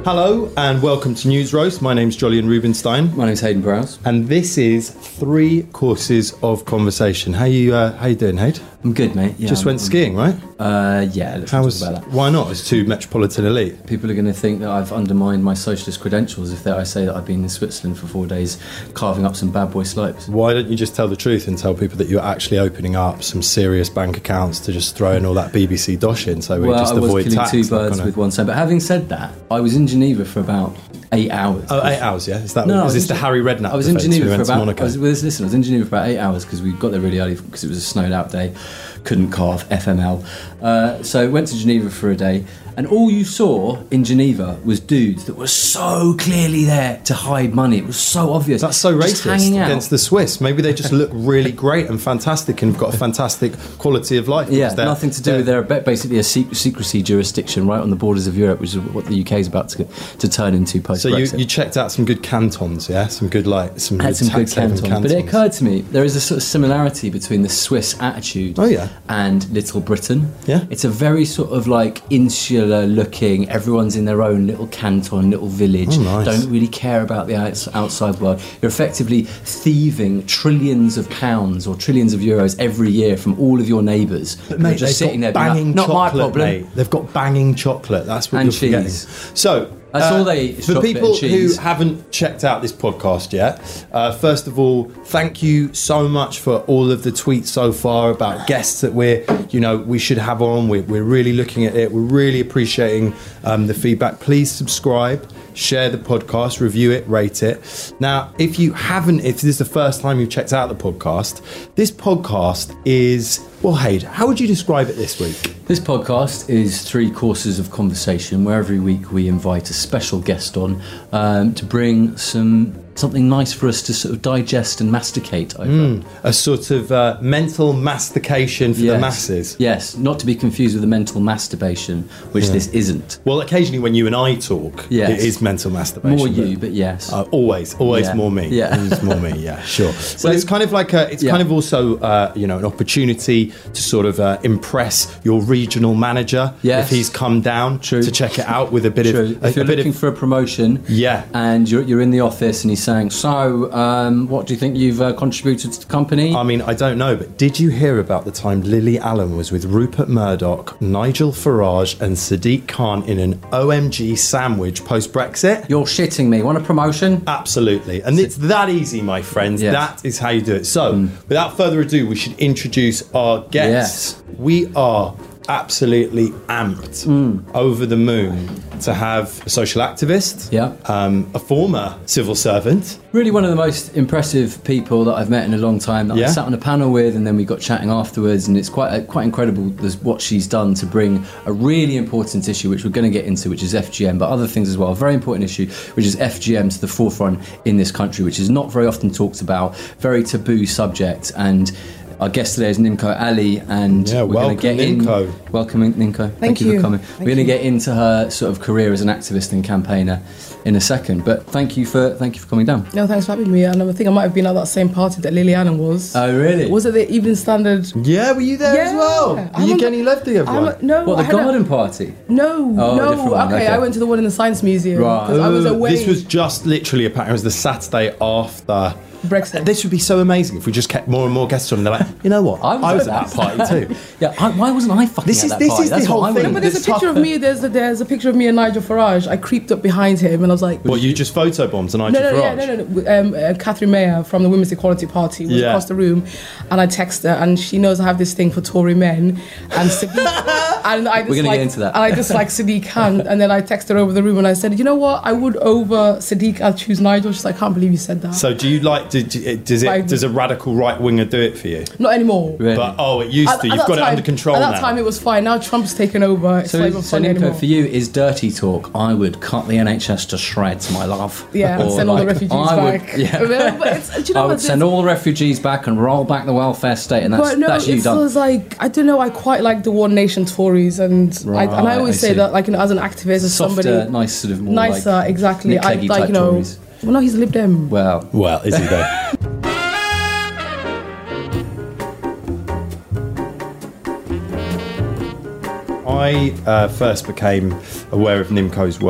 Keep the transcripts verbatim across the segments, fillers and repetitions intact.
Hello and welcome to News Roast. My name's Jolyon Rubinstein. My name's Hayden Browse. And this is three courses of conversation. How you uh, how you doing, Hayden? I'm good, mate. Yeah, Just I'm, went skiing, right? Uh, yeah, let's How talk was, about that. Why not? It's too Metropolitan Elite. People are going to think that I've undermined my socialist credentials if they, I say that I've been in Switzerland for four days carving up some bad boy slopes. Why don't you just tell the truth and tell people that you're actually opening up some serious bank accounts to just throw in all that B B C dosh in so we well, just I was avoid killing tax? two birds Gonna... with one stone. But having said that, I was in Geneva for about eight hours. Oh, eight hours, yeah? Is that no, is this in, the Harry Redknapp I was in Geneva for about. Monaco? I was, listen, I was in Geneva for about eight hours because we got there really early because it was a snowed out day. Couldn't carve F M L. Uh, so went to Geneva for a day, and all you saw in Geneva was dudes that were so clearly there to hide money. It was so obvious. That's so just racist hanging out. against the Swiss. Maybe they just look really great and fantastic and have got a fantastic quality of life. Yeah, nothing to do with their basically a secrecy jurisdiction right on the borders of Europe, which is what the U K is about to to turn into post Brexit. So you, you checked out some good cantons, yeah, some good like some, I had good, some good cantons. cantons. But it occurred to me there is a sort of similarity between the Swiss attitude oh, yeah. and Little Britain. Yeah, it's a very sort of like insular looking. Everyone's in their own little canton, little village. Oh, nice. Don't really care about the outs- outside world. You're effectively thieving trillions of pounds or trillions of euros every year from all of your neighbours. But mate, just they've sitting got there being banging like, not chocolate, my problem. mate. They've got banging chocolate. That's what and you're cheese. forgetting. So. That's uh, all they eat, for chocolate people and cheese. who haven't checked out this podcast yet, uh, first of all, thank you so much for all of the tweets so far about guests that we're, you know, we should have on. We're, we're really looking at it. We're really appreciating um, the feedback. Please subscribe, share the podcast, review it, rate it. Now, if you haven't, if this is the first time you've checked out the podcast, this podcast is, well, Hayde, how would you describe it this week? This podcast is three courses of conversation where every week we invite a special guest on um, to bring some something nice for us to sort of digest and masticate over. Mm, a sort of uh, mental mastication for yes. the masses. Yes, not to be confused with the mental masturbation, which yeah. this isn't. Well, occasionally when you and I talk, yes. it is mental masturbation. More you, but yes. Uh, always, always yeah. more me. Yeah. It's more me, yeah, sure. So, well, it's kind of like a, it's yeah. kind of also, uh, you know, an opportunity to sort of uh, impress your regional manager yes. if he's come down True. to check it out with a bit True. of... A, if you're a bit looking of, for a promotion yeah. and you're, you're in the office and he's saying, so, um, what do you think you've uh, contributed to the company? I mean, I don't know, but did you hear about the time Lily Allen was with Rupert Murdoch, Nigel Farage and Sadiq Khan in an O M G sandwich post-Brexit? You're shitting me. Want a promotion? Absolutely. And it's that easy, my friends. Yes. That is how you do it. So, mm. without further ado, we should introduce our guests. Yes. We are absolutely amped, mm. over the moon to have a social activist, yeah. um, a former civil servant. Really one of the most impressive people that I've met in a long time that yeah. I sat on a panel with, and then we got chatting afterwards, and it's quite uh, quite incredible what she's done to bring a really important issue, which we're going to get into, which is F G M, but other things as well. A very important issue, which is F G M, to the forefront in this country, which is not very often talked about, very taboo subject. And our guest today is Nimco Ali, and yeah, we're going to get Nimco. in. Welcome, Nimco. Thank, Thank you you for coming. Thank we're going to you. get into her sort of career as an activist and campaigner in a second, but thank you for thank you for coming down. No, thanks for having me. And I think I might have been at that same party that Lily Allen was. Oh, really? Was it the Evening Standard? Yeah, were you there yeah. as well? Were I'm you a, Kenny Lefty of one? a, no, What, I the had garden a, party? No, oh, no. A different one. Okay, okay, I went to the one in the Science Museum. Right. I was Uh, away. This was just literally, apparently, it was the Saturday after Brexit. This would be so amazing if we just kept more and more guests on. And they're like, you know what? I was, I was at at that party too. Yeah, I, why wasn't I fucking This at is- that this party? is the That's whole what I thing. would've But there's a This picture tough- of me. There's a, there's a picture of me and Nigel Farage. I creeped up behind him and I was like, What, you just photobombed to Nigel no, no, Farage? yeah, no, no, no. Um, uh, Catherine Mayer from the Women's Equality Party was Yeah. across the room, and I text her, and she knows I have this thing for Tory men, and Sadiq, and I just We're gonna like, get into that. and I just like Sadiq Khan, and then I texted her over the room, and I said, you know what, I would over Sadiq, I'll choose Nigel. She's like, I can't believe you said that. So do you like, do, do- does it, Like- does a radical right winger do it for you? Not anymore. Really? But, oh, it used At- to. at You've that got it time- under control At that now. time, it was fine. Now Trump's taken over. It's So, not even so funny Nimco, anymore. for you, is dirty talk, I would cut the N H S to shreds, my love. Yeah, and Or send all the like, refugees I would- back. yeah. No, but it's, do you know I what, would send it's- all the refugees back and roll back the welfare state, and that's, But no, that's you it's done. was like, I don't know, I quite like the One Nation Tories, and Right, I, and I always I say see. that, like, you know, as an activist, as Softer, somebody nice sort of more nicer, like exactly. Nick I Clegg like, type you know. Tories. Well, no, he's a Lib Dem. Well, Well, is he though? I uh, first became aware of Nimco's work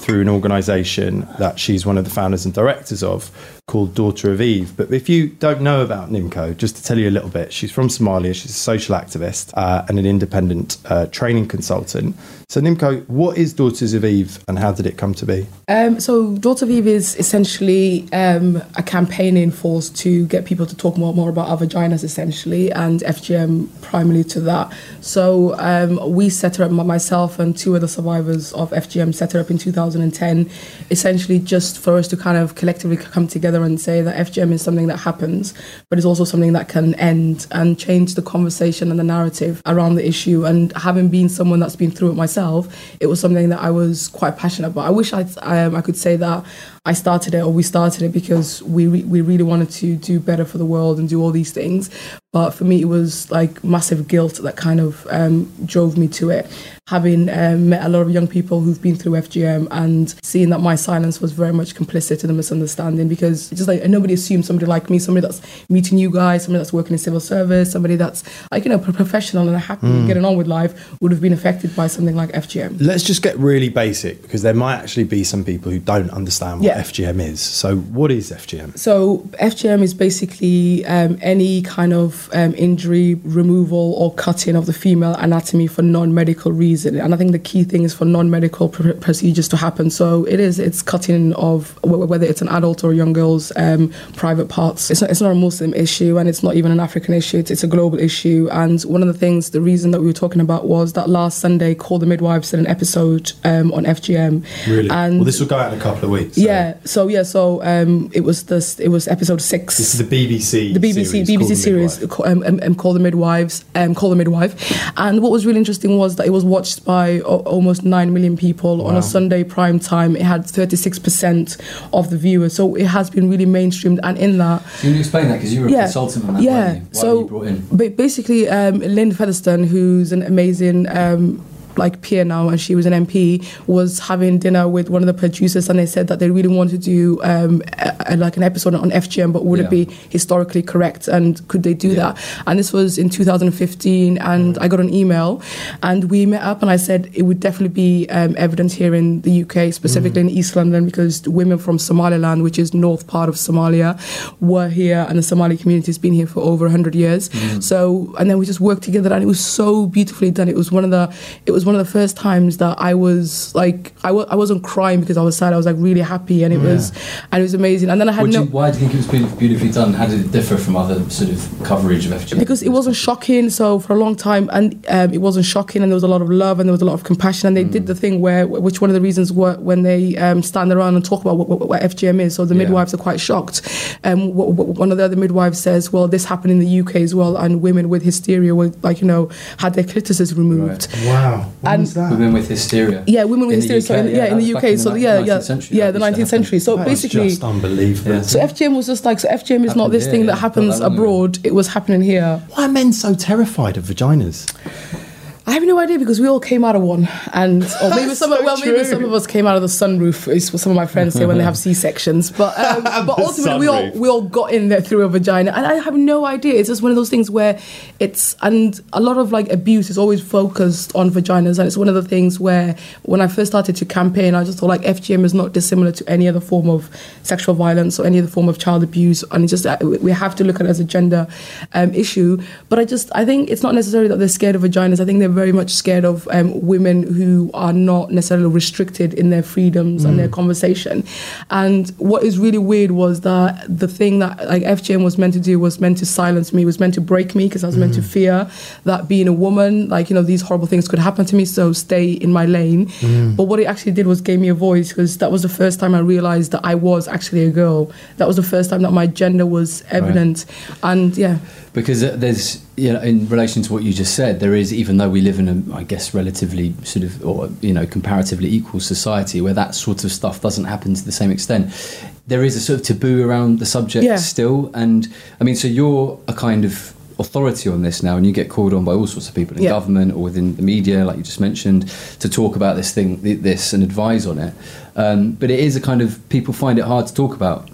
through an organisation that she's one of the founders and directors of, called Daughter of Eve. But if you don't know about Nimco, just to tell you a little bit, she's from Somalia, she's a social activist uh, and an independent uh, training consultant. So Nimco, what is Daughters of Eve and how did it come to be? Um, so Daughter of Eve is essentially um, a campaigning force to get people to talk more, more about our vaginas, essentially, and F G M primarily to that. So um, we set her up, myself and two other survivors of F G M set her up in two thousand ten, essentially just for us to kind of collectively come together and say that F G M is something that happens, but it's also something that can end and change the conversation and the narrative around the issue. And having been someone that's been through it myself, it was something that I was quite passionate about. I wish I'd, um, I could say that I started it or we started it because we re- we really wanted to do better for the world and do all these things. But for me, it was like massive guilt that kind of um, drove me to it. Having um, met a lot of young people who've been through F G M and seeing that my silence was very much complicit in the misunderstanding, because it's just like nobody assumes somebody like me, somebody that's meeting you guys, somebody that's working in civil service, somebody that's like, you know, professional and happy mm. getting on with life would have been affected by something like F G M. Let's just get really basic, because there might actually be some people who don't understand what yeah. F G M is. So what is F G M? So F G M is basically um, any kind of um, injury, removal or cutting of the female anatomy for non-medical reasons. And I think the key thing is for non-medical pr- procedures to happen. So it is, it's cutting of, whether it's an adult or a young girl's um, private parts. It's not, it's not a Muslim issue and it's not even an African issue. It's, it's a global issue. And one of the things, the reason that we were talking about was that last Sunday, Call the Midwives did an episode um, on F G M. Really? And well, this will go out in a couple of weeks. So. Yeah. So yeah. So um, it was this. It was episode six. This is the B B C. The B B C series, B B C Call series, um, um, um, Call the Midwives, um, Call the Midwife. And what was really interesting was that it was watched by o- almost nine million people wow. on a Sunday prime time. It had thirty-six percent of the viewers. So it has been really mainstreamed. And in that, can you explain that, because you were yeah, a consultant on that? Yeah. Weren't you? Why So were you brought in? Ba- basically, um, Lynn Featherstone, who's an amazing. Um, like peer now, and she was an M P, was having dinner with one of the producers, and they said that they really want to do um, a, a, like an episode on F G M, but would yeah. it be historically correct, and could they do yeah. that? And this was in two thousand fifteen, and I got an email, and we met up, and I said it would definitely be um, evident here in the U K, specifically mm. in East London, because women from Somaliland, which is north part of Somalia, were here, and the Somali community has been here for over one hundred years. Mm. So, and then we just worked together, and it was so beautifully done. It was one of the, it was one of the first times that I was like, I, w- I wasn't crying because I was sad. I was like really happy, and it yeah. was, and it was amazing. And then I had no. You, why do you think it was beautifully done? How did it differ from other sort of coverage of F G M? Because it wasn't shocking. So for a long time, and um, it wasn't shocking, and there was a lot of love, and there was a lot of compassion, and they mm. did the thing where, which one of the reasons were when they um, stand around and talk about what, what, what F G M is. So the yeah. midwives are quite shocked. Um, what, what, one of the other midwives says, "Well, this happened in the U K as well, and women with hysteria were like, you know, had their clitorises removed." Right. Wow. And that? Women with hysteria. Yeah, women with in hysteria. So in, yeah, yeah, in the U K. In the so yeah, yeah, century, yeah, the nineteenth century. So that basically, just unbelievable. Yeah. So F G M was just like, so F G M is not this here, thing yeah, that happens that abroad. It was happening here. Why are men so terrified of vaginas? I have no idea, because we all came out of one, and or maybe some so of, well maybe true. some of us came out of the sunroof. Is what some of my friends say when they have C sections. But um, but ultimately we all we all got in there through a vagina, and I have no idea. It's just one of those things where it's, and a lot of like abuse is always focused on vaginas, and it's one of the things where when I first started to campaign, I just thought like F G M is not dissimilar to any other form of sexual violence or any other form of child abuse, and it's just uh, we have to look at it as a gender um, issue. But I just I think it's not necessarily that they're scared of vaginas. I think they're very much scared of um, women who are not necessarily restricted in their freedoms mm. and their conversation. And what is really weird was that the thing that like F G M was meant to do was meant to silence me, was meant to break me, because I was mm. meant to fear that being a woman, like, you know, these horrible things could happen to me, so stay in my lane. Mm. But what it actually did was gave me a voice, because that was the first time I realised that I was actually a girl. That was the first time that my gender was evident. Right. And yeah. Because there's, you know, in relation to what you just said, there is, even though we live in a, I guess, relatively sort of, or, you know, comparatively equal society where that sort of stuff doesn't happen to the same extent, there is a sort of taboo around the subject yeah. still. And, I mean, so you're a kind of authority on this now, and you get called on by all sorts of people in yeah. government or within the media, like you just mentioned, to talk about this thing, this, and advise on it. Um, but it is a kind of, people find it hard to talk about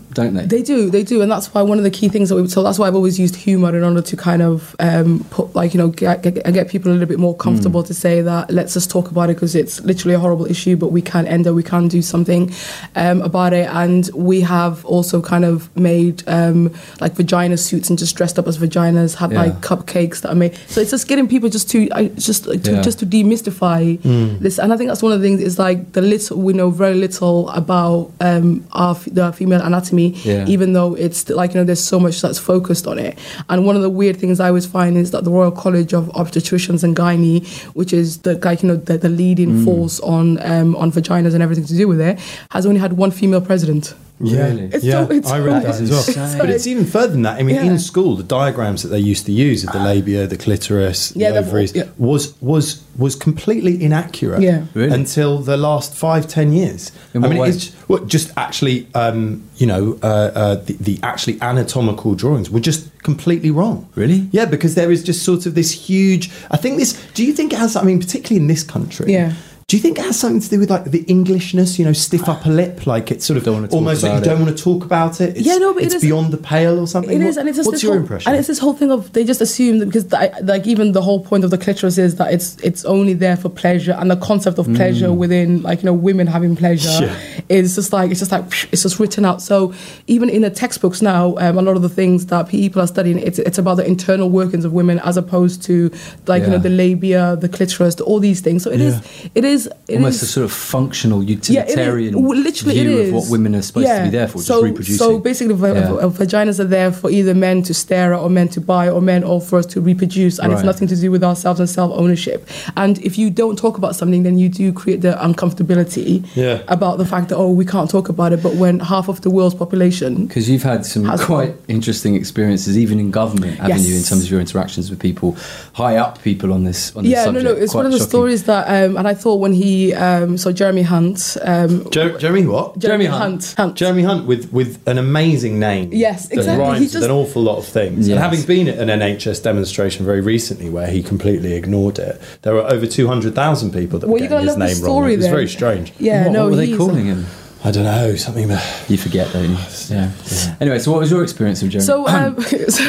don't they? They do, they do, and that's why one of the key things that we. So that's why I've always used humour in order to kind of um, put, like, you know, get, get, get people a little bit more comfortable mm. to say that let's just talk about it because it's literally a horrible issue, but we can end it, we can do something um, about it, and we have also kind of made um, like vagina suits and just dressed up as vaginas, had yeah. like cupcakes that are made. So it's just getting people just to I, just to, yeah. just to demystify mm. this, and I think that's one of the things is like the little we know very little about um, our the female anatomy, yeah. even though it's like, you know, there's so much that's focused on it. And one of the weird things I always find is that the Royal College of Obstetricians and Gynae, which is the like, you know, the, the leading mm. force on um, on vaginas and everything to do with it, has only had one female president. Yeah, really? It's yeah, so, it's I read that as well. Insane. But it's even further than that. I mean, yeah. in school, the diagrams that they used to use of the labia, the clitoris, yeah, the ovaries, yeah. was was was completely inaccurate yeah. really? until the last five, ten years. In I what mean, way? it's well, just actually, um, you know, uh, uh, the, the actually anatomical drawings were just completely wrong. Really? Yeah, because there is just sort of this huge. I think this. Do you think it has? I mean, particularly in this country. Yeah. Do you think it has something to do with like the Englishness, you know, stiff upper lip, like it's sort of don't almost like you it. don't want to talk about it? It's, yeah, no, but it's it is, beyond the pale or something. It what, is, and it's just what's this your whole, impression? And it's this whole thing of they just assume that because the, like even the whole point of the clitoris is that it's it's only there for pleasure, and the concept of pleasure mm. within like, you know, women having pleasure yeah. is just like it's just like it's just written out. So even in the textbooks now, um, a lot of the things that people are studying, it's it's about the internal workings of women as opposed to like yeah. you know, the labia, the clitoris, the, all these things. So it yeah. is it is it almost is, a sort of functional utilitarian yeah, literally view it is. of what women are supposed yeah. to be there for, so, just reproducing. So basically, v- yeah. v- vaginas are there for either men to stare at or men to buy or men or for us to reproduce, and right. it's nothing to do with ourselves and self-ownership. And if you don't talk about something, then you do create the uncomfortability yeah. about the fact that, oh, we can't talk about it, but when half of the world's population... Because you've had some quite interesting experiences, even in government, haven't yes. you, in terms of your interactions with people, high up people on this on this yeah, subject. no, no, it's quite one of the shocking. stories that, um, and I thought when he, um, so Jeremy Hunt... Um, Jer- Jeremy what? Jeremy, Jeremy Hunt. Hunt. Hunt. Jeremy Hunt with, with an amazing name. Yes, that exactly. rhymes He just, with an awful lot of things. Yes. And having been at an N H S demonstration very recently where he completely ignored it, there were over two hundred thousand people that well, were getting his name story, wrong. It was then. very strange. Yeah, what, no, what were they he's calling a, him? I don't know, something that... You forget, don't you? Yeah. yeah. Anyway, so what was your experience of Jeremy? So, um, so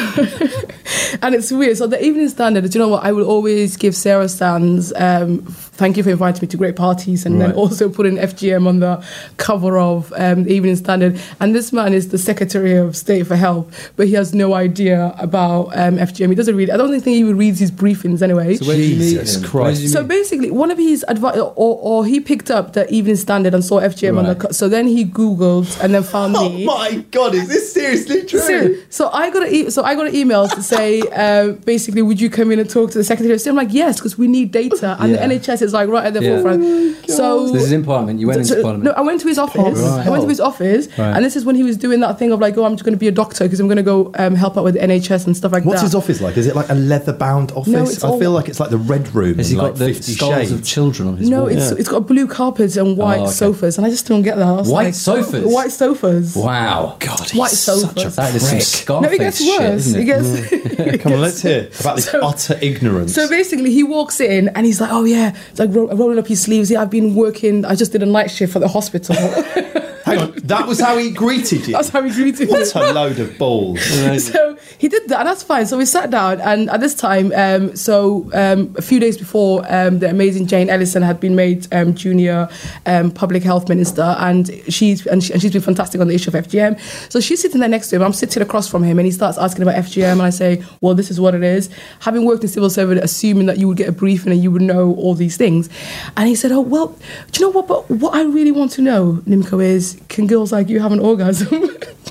and it's weird. So the Evening Standard, do you know what? I will always give Sarah Sands, um, thank you for inviting me to great parties, and right. then also putting F G M on the cover of um, the Evening Standard. And this man is the Secretary of State for Health, but he has no idea about um, F G M. He doesn't read. I don't think he even reads his briefings anyway. So where did you meet Jesus him? Christ. So basically, one of his advice, or, or he picked up the Evening Standard and saw F G M right. on the. Co- so then he Googled and then found oh me. Oh my God! Is this seriously true? So, so I got a e- so I got an email to say uh, basically, would you come in and talk to the Secretary of State? I'm like, yes, because we need data, and yeah. the N H S is like right at the yeah. forefront. Oh so, so this is in Parliament. You went so, into Parliament. No, I went to his office. Right. I went to his office, right. and this is when he was doing that thing of like, oh, I'm just going to be a doctor because I'm going to go um, help out with the N H S and stuff like What's that. his office like? Is it like a leather-bound office? No, it's I all- feel like it's like the Red Room. Has in he like got the Fifty skulls Shades. of children on his No, wall? it's Yeah. it's got blue carpets and white Oh, okay. sofas, and I just don't get that. I was White like, sofas? White sofas. Wow. God, he's White such sofas. a That is some prick. Scarface No, it gets shit, worse. isn't It it? gets. it Come on, gets- let's hear about this So- utter ignorance. So basically, he walks in and he's like, "Oh yeah," it's like ro- rolling up his sleeves. Yeah, I've been working. I just did a night shift at the hospital. Hang on, that was how he greeted you? That's how he greeted me. What a load of balls. So he did that, and that's fine. So we sat down, and at this time, um, so um, a few days before, um, the amazing Jane Ellison had been made um, junior um, public health minister, and she's and, she, and she's been fantastic on the issue of F G M. So she's sitting there next to him. I'm sitting across from him, and he starts asking about F G M, and I say, "Well, this is what it is." Having worked in civil service, assuming that you would get a briefing and you would know all these things, and he said, "Oh well, do you know what? But what I really want to know, Nimco, is can girls like you have an orgasm?"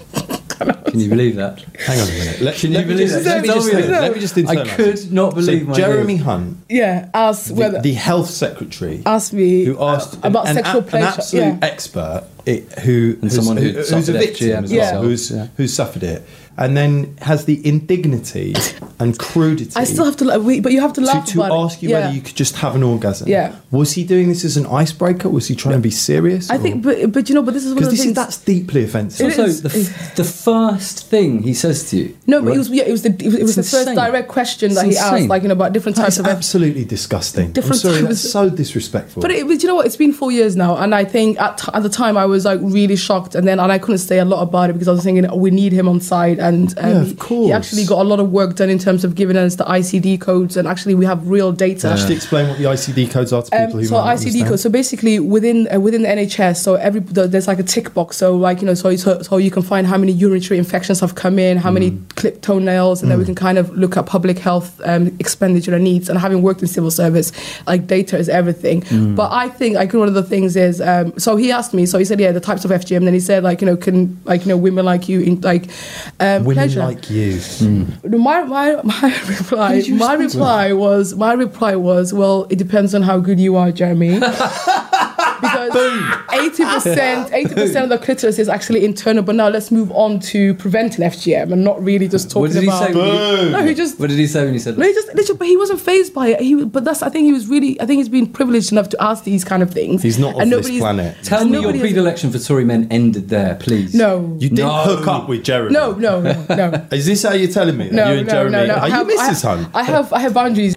Can you believe that? Hang on a minute. Let, Can let you me believe just, that? let me Tell just, me let, that. let me just I internalise could this. not believe so my Jeremy ears. Hunt, Yeah, asked the, whether the health secretary, asked me who asked uh, about an, sexual an, pleasure. an absolute yeah. expert it, who And who's, someone who who, who's suffered a F G M victim as as well. well, who's Yeah. who's suffered it, and then has the indignity and crudity. I still have to, like, wait, but you have to laugh to, to about ask you it. whether Yeah. you could just have an orgasm. Yeah. Was he doing this as an icebreaker? Was he trying to be serious? I think, but but you know, but this is one of because the this is things. that's deeply offensive. It Also, is. the, f- the first thing he says to you. No, but right? it was yeah, it was the it was, it was the It's first insane. direct question that It's he asked, insane. like, you know, about different That types is of. absolutely disgusting. Different I'm sorry, types- that's so disrespectful. But it, but you know what? It's been four years now, and I think at, t- at the time I was like really shocked, and then and I couldn't say a lot about it because I was thinking, oh, we need him on side, and um, Yeah, of he- course. he actually got a lot of work done in terms of giving us the I C D codes, and actually we have real data. Actually, explain what the I C D codes are to people Um, who so might not I C D understand. code. So basically, within uh, within the N H S, so every the, there's like a tick box. So like you know, so, so so you can find how many urinary infections have come in, how many clipped toenails, and then we can kind of look at public health um, expenditure and needs. And having worked in civil service, like data is everything. But I think like one of the things is, um, so he asked me. So he said, yeah, the types of F G M. Then he said, like you know, can like you know, women like you in like um, Women pleasure. like you. My my my reply did you my respond to reply was my reply was well it depends on how good you are, Jeremy. Because eighty percent eighty percent of the clitoris is actually internal. But now let's move on to preventing F G M and not really just talking What did he about. say? when you- No, he just. What did he say when you said No, that? he just, literally, but he wasn't phased by it. He, but that's, I think he was really, I think he's been privileged enough to ask these kind of things. He's not of And this nobody's- planet. Tell and me your nobody has- predilection for Tory men ended there, please. No, You didn't No. hook up with Jeremy. no, no, no, no. Is this how you're telling me? That No, you and no, Jeremy no, no. are I you have, Missus I, Hunt? I have, I have boundaries.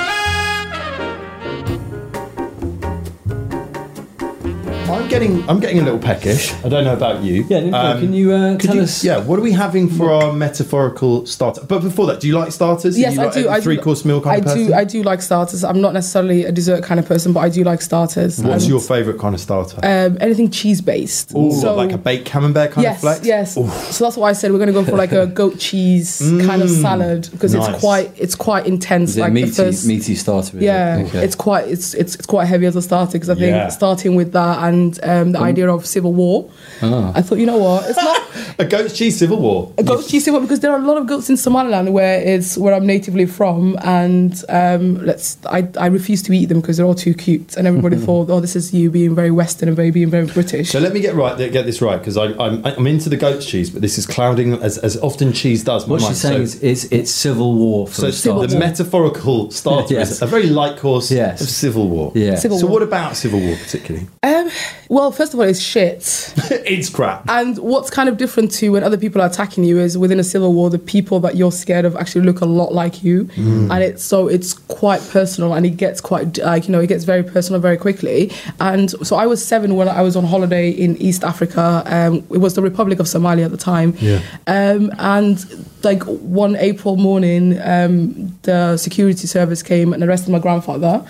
I'm getting, I'm getting a little peckish. I don't know about you. Yeah, Nico, Um, can you uh, Could tell you- us? Yeah, what are we having for our metaphorical starter? But before that, do you like starters? Are Yes, you I like do. a I do. three-course meal kind I of person? do. I do like starters. I'm not necessarily a dessert kind of person, but I do like starters. What's And, your favourite kind of starter? um, anything cheese based? Ooh, like a baked camembert kind yes, of flex? yes. Ooh. So that's why I said we're going to go for like a goat cheese kind of salad because nice. it's quite it's quite intense. Is it like meaty, the first, meaty starter? is it? yeah, Okay. it's quite it's it's it's quite heavy as a starter because I think Yeah. starting with that and um, the idea of civil war, Ah. I thought you know what, it's not A goat's cheese civil war. a goat cheese civil because there are a lot of goats in Somaliland where it's where I'm natively from, and um, let's I, I refuse to eat them because they're all too cute, and everybody thought, oh, this is you being very Western and very being very British. So let me get right, get this right, because I'm I'm into the goat's cheese, but this is clouding as, as often cheese does. my What mind. she's saying So- is, is it's civil war for So a Civil start. the war. metaphorical starter Yes. is a very light course Yes. of civil war. Yeah. Civil So war. what about civil war particularly? Um, well, first of all, it's shit. It's crap. And what's kind of different to when other people are attacking you is within a civil war, the people that you're scared of actually look a lot like you, Mm. and it's so it's quite personal, and it gets quite like you know it gets very personal very quickly. And so I was seven when I was on holiday in East Africa. Um, it was the Republic of Somalia at the time. Yeah. Um, and like one April morning, um, the security service came and arrested my grandfather.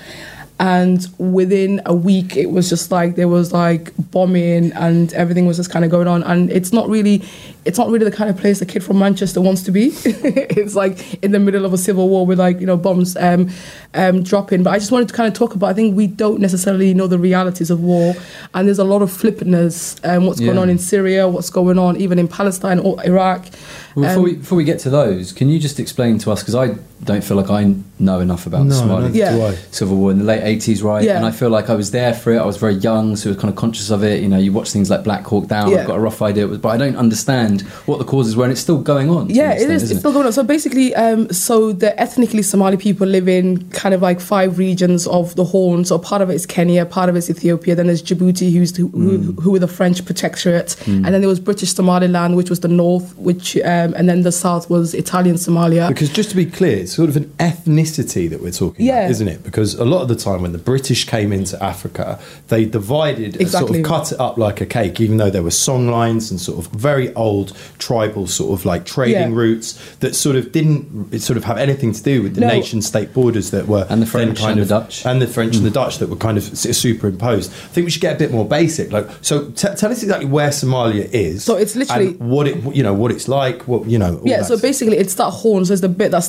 And within a week, it was just like there was like bombing and everything was just kind of going on. And it's not really, it's not really the kind of place a kid from Manchester wants to be. It's like in the middle of a civil war with like you know bombs um, um, dropping. But I just wanted to kind of talk about. I think we don't necessarily know the realities of war, and there's a lot of flippantness. Um, what's going Yeah. on in Syria? What's going on even in Palestine or Iraq? Well, before, Um, we, before we get to those, can you just explain to us, because I don't feel like I know enough about No, the Somali neither Yeah. do I. Civil War in the late eighties, right? Yeah. And I feel like I was there for it. I was very young, so I was kind of conscious of it. You know, you watch things like Black Hawk Down, Yeah. I've got a rough idea, but I don't understand what the causes were, and it's still going on. to Yeah, an it extent, is. isn't It's still going on. So basically, um, so the ethnically Somali people live in kind of like five regions of the Horn. So part of it is Kenya, part of it is Ethiopia. Then there's Djibouti, who's who, who, who were the French protectorate, and then there was British Somaliland, which was the north, which um, and then the south was Italian Somalia. Because just to be clear, it's sort of an ethnicity that we're talking Yeah. about, isn't it? Because a lot of the time when the British came into Africa, they divided, and sort Exactly. of cut it up like a cake, even though there were song lines and sort of very old tribal sort of like trading Yeah. routes that sort of didn't sort of have anything to do with the No. nation state borders that were And the then French kind and of, the Dutch. and the French and the Dutch that were kind of s- superimposed. I think we should get a bit more basic. Like, so t- tell us exactly where Somalia is. So it's literally- and what it, you know, what it's like. What you know. all Yeah, that so stuff. basically it's that horn, so it's the bit that sticks out of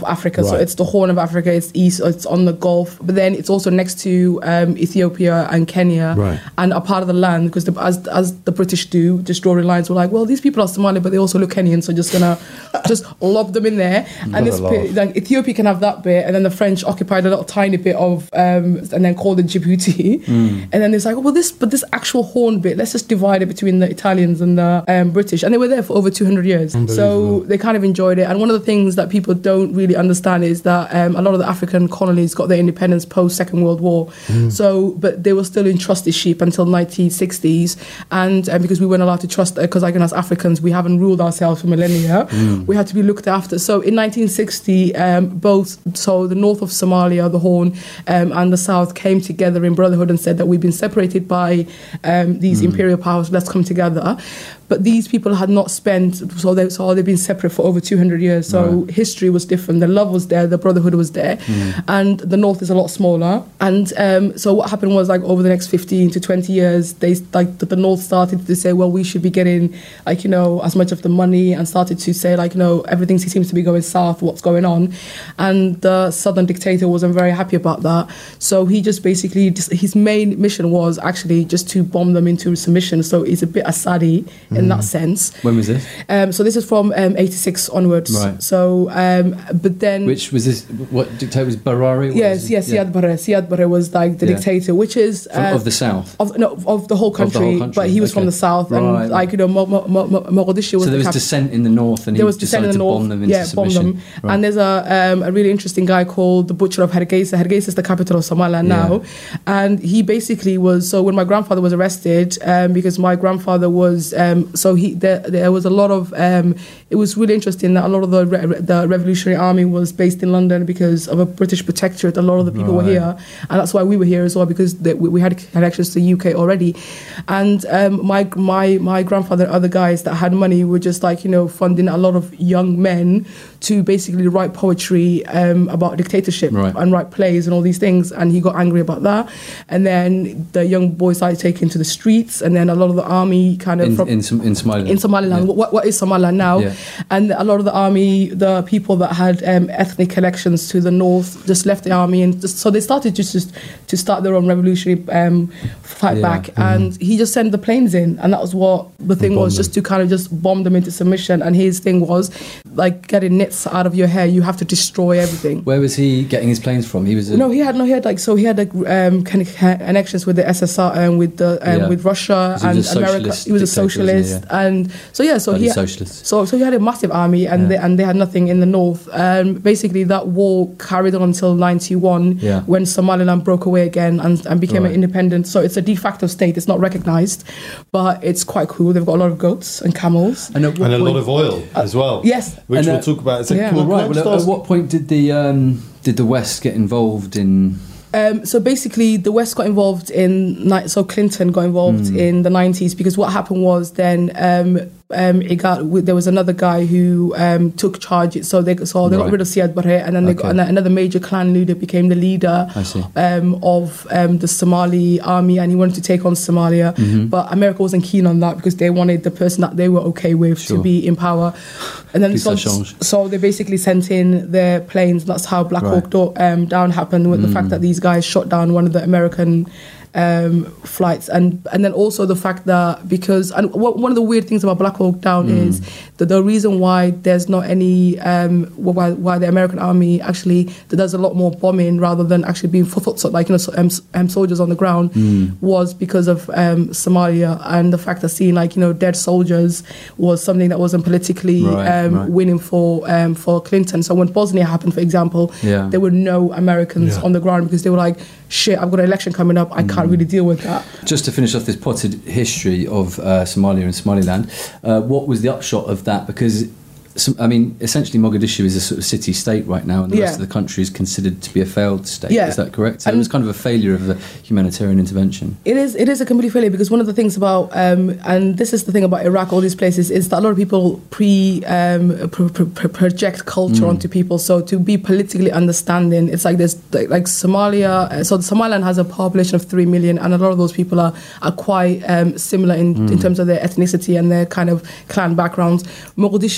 of Africa. Right. So it's the Horn of Africa. It's east. It's on the Gulf, but then it's also next to um, Ethiopia and Kenya, Right. and a part of the land because the, as as the British do, just drawing lines. We're like, well, these people are Somali, but they also look Kenyan, so just gonna just lob them in there. And this bit, like Ethiopia can have that bit, and then the French occupied a little tiny bit of, um, and then called it Djibouti. Mm. And then it's like, oh, well, this but this actual Horn bit, let's just divide it between the Italians and the um, British, and they were there for over two hundred years. So they kind of enjoyed it. And one of the things that people don't really understand is that um, a lot of the African colonies got their independence post Second World War. Mm. So, but they were still in trusteeship until nineteen sixties, and um, because we weren't allowed to trust, because again as Africans we haven't ruled ourselves for millennia, mm. we had to be looked after. So in nineteen sixty, um, both so the north of Somalia, the Horn, um, and the south came together in brotherhood and said that we've been separated by um, these mm. imperial powers. Let's come together. But these people had not spent, so, they, so they've been separate for over two hundred years. So right. history was different. The love was there. The brotherhood was there. Mm. And the north is a lot smaller. And um, so what happened was, like, over the next fifteen to twenty years, they like the, the north started to say, well, we should be getting, like, you know, as much of the money, and started to say, like, you know, everything seems to be going south. What's going on? And the southern dictator wasn't very happy about that. So he just basically, just, his main mission was actually just to bomb them into submission. So it's a bit Assadi in that sense. When was this? Um, so this is from um, eighty-six onwards. Right. So, um, but then... Which was this, what dictator was Barari? What yes, was yes, yeah. Siad Barre. Siad Barre was like the yeah. dictator, which is... From, uh, of the south? Of, no, of the whole country, the whole country. But he was okay. from the south. Right, And right. like, you know, Mo- Mo- Mo- Mogadishu was So there the was cap- dissent in the north, and there he was dissent decided in the north. to bomb them into yeah, submission. bomb them. Right. And there's a um, a really interesting guy called the Butcher of Hargeisa. Hargeisa is the capital of Somalia now. Yeah. And he basically was, so when my grandfather was arrested, um, because my grandfather was, um, so he there, there was a lot of, um, it was really interesting that a lot of the re- the Revolutionary Army was based in London because of a British protectorate. A lot of the people right. were here. And that's why we were here as well, because they, we, we had connections to the U K already. And um, my, my, my grandfather and other guys that had money were just like, you know, funding a lot of young men to basically write poetry um, about dictatorship right. and write plays and all these things. And he got angry about that. And then the young boys started taking to the streets. And then a lot of the army kind of... In, from, in, in Somaliland. In Somaliland. Yeah. What, what is Somaliland now? Yeah. And a lot of the army, the people that had um, ethnic connections to the north, just left the army. And just, so they started just, just to start their own revolutionary um, fight yeah. back. Mm-hmm. And he just sent the planes in. And that was what the thing was, them. just to kind of just bomb them into submission. And his thing was, like, getting nits out of your hair, you have to destroy everything. Where was he getting his planes from? He was a... no, he had no, he had like so he had like um, kind of connections with the S S R and with the um, yeah. with Russia and America. He was a socialist, yeah. and so yeah, so Bloody he socialist. so so he had a massive army, and yeah. they, and they had nothing in the north. Um, basically, that war carried on until ninety-one, yeah. when Somaliland broke away again and, and became right. an independent. So it's a de facto state. It's not recognised, but it's quite cool. They've got a lot of goats and camels, and, and a lot of oil uh, as well. Yes, which and, uh, we'll talk about. Is yeah. well, right. Well, at, at what point did the um, did the West get involved in? Um, so basically, the West got involved in. So Clinton got involved mm. in the nineties, because what happened was then. Um, Um, it got there was another guy who um, took charge. So they so they right. got rid of Siad Barre, and then they okay. got another major clan leader became the leader um, of um, the Somali army, and he wanted to take on Somalia. Mm-hmm. But America wasn't keen on that because they wanted the person that they were okay with sure. to be in power. And then so, so they basically sent in their planes. That's how Black right. Hawk do- um, Down happened, with mm. the fact that these guys shot down one of the American Um, flights, and and then also the fact that because and w- one of the weird things about Black Hawk Down mm. is that the reason why there's not any um, why why the American army actually that does a lot more bombing rather than actually being foot so like you know so, um, um, soldiers on the ground mm. was because of um, Somalia, and the fact that seeing like you know dead soldiers was something that wasn't politically right, um, right. winning for um, for Clinton. So when Bosnia happened, for example, yeah. there were no Americans yeah. on the ground because they were like, shit, I've got an election coming up, I can't really deal with that. Just to finish off this potted history of uh, Somalia and Somaliland, uh, what was the upshot of that? Because, I mean, essentially Mogadishu is a sort of city-state right now, and the yeah. rest of the country is considered to be a failed state. Yeah. Is that correct? So and it was kind of a failure of the humanitarian intervention. It is It is a complete failure, because one of the things about, um, and this is the thing about Iraq, all these places, is that a lot of people pre um, pr- pr- project culture mm. onto people. So to be politically understanding, it's like there's like, like Somalia, so Somaliland has a population of three million, and a lot of those people are, are quite um, similar in, mm. in terms of their ethnicity and their kind of clan backgrounds. Mogadishu, like Somalia,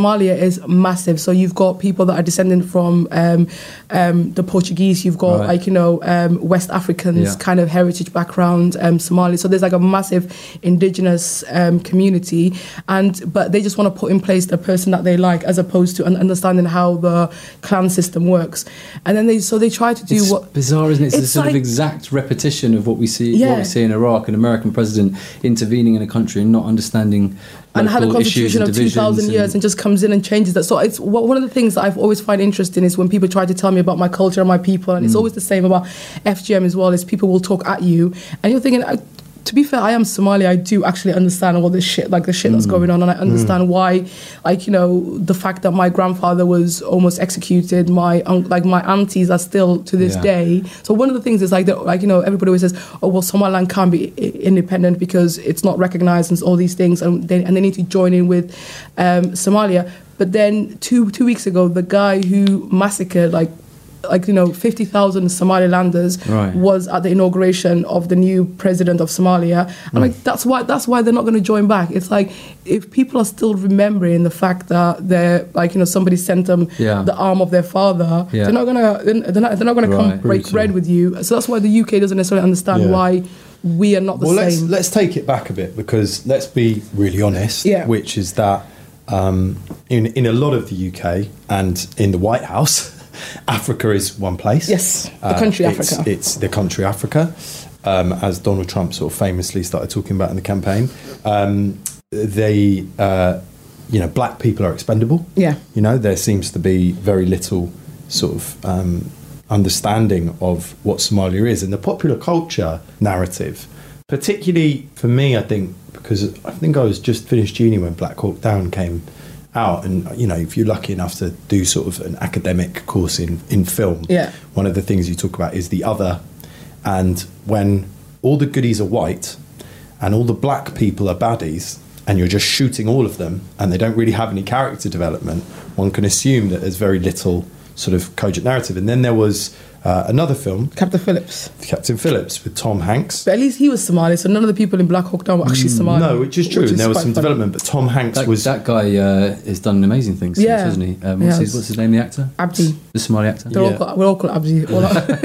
Somalia is massive. So you've got people that are descendant from um, um, the Portuguese. You've got, right. like, you know, um, West Africans, yeah. kind of heritage background, um, Somali. So there's like a massive indigenous um, community. And but they just want to put in place the person that they like, as opposed to understanding how the clan system works. And then they so they try to do it's what bizarre, isn't it? It's, it's a sort like, of exact repetition of what we see yeah. what we see in Iraq, an American president intervening in a country and not understanding and had a constitution of two thousand years and just comes in and changes that. So it's one of the things that I've always find interesting is when people try to tell me about my culture and my people, and mm. it's always the same about F G M as well, is people will talk at you and you're thinking, to be fair, I am Somali. I do actually understand all this shit, like the shit mm. that's going on, and I understand mm. why, like, you know, the fact that my grandfather was almost executed, my um, like my aunties are still to this yeah. day. So one of the things is like, that, like you know, everybody always says, oh well, Somaliland can't be I- independent because it's not recognized and all these things, and they and they need to join in with um, Somalia. But then two two weeks ago, the guy who massacred like. like, you know, fifty thousand Somalilanders right. was at the inauguration of the new president of Somalia. And mm. like, that's why that's why they're not going to join back. It's like, if people are still remembering the fact that they're, like, you know, somebody sent them yeah. the arm of their father, yeah. they're not going to they're not, they're not going right. to come break Brutal. bread with you. So that's why the U K doesn't necessarily understand yeah. why we are not the well, same. Let's, let's take it back a bit, because let's be really honest, yeah. which is that um, in, in a lot of the U K and in the White House, Africa is one place. Yes, the country uh, it's, Africa. It's the country Africa, um, as Donald Trump sort of famously started talking about in the campaign. Um, they, uh, you know, black people are expendable. Yeah. You know, there seems to be very little sort of um, understanding of what Somalia is. And the popular culture narrative, particularly for me, I think, because I think I was just finished uni when Black Hawk Down came out, and you know, if you're lucky enough to do sort of an academic course in in film, yeah. one of the things you talk about is the other, and when all the goodies are white and all the black people are baddies and you're just shooting all of them and they don't really have any character development, one can assume that there's very little sort of cogent narrative. And then there was Uh, another film, Captain Phillips. Captain Phillips with Tom Hanks. But at least he was Somali, so none of the people in Black Hawk Down were actually Somali. No, which is true, which and is there was some funny. development. But Tom Hanks that, was that guy uh, has done amazing things, since, yeah. hasn't he? Um, what's, yes. his, what's his name? The actor, Abdi, the Somali actor. They're yeah. all called, we're all called Abdi. All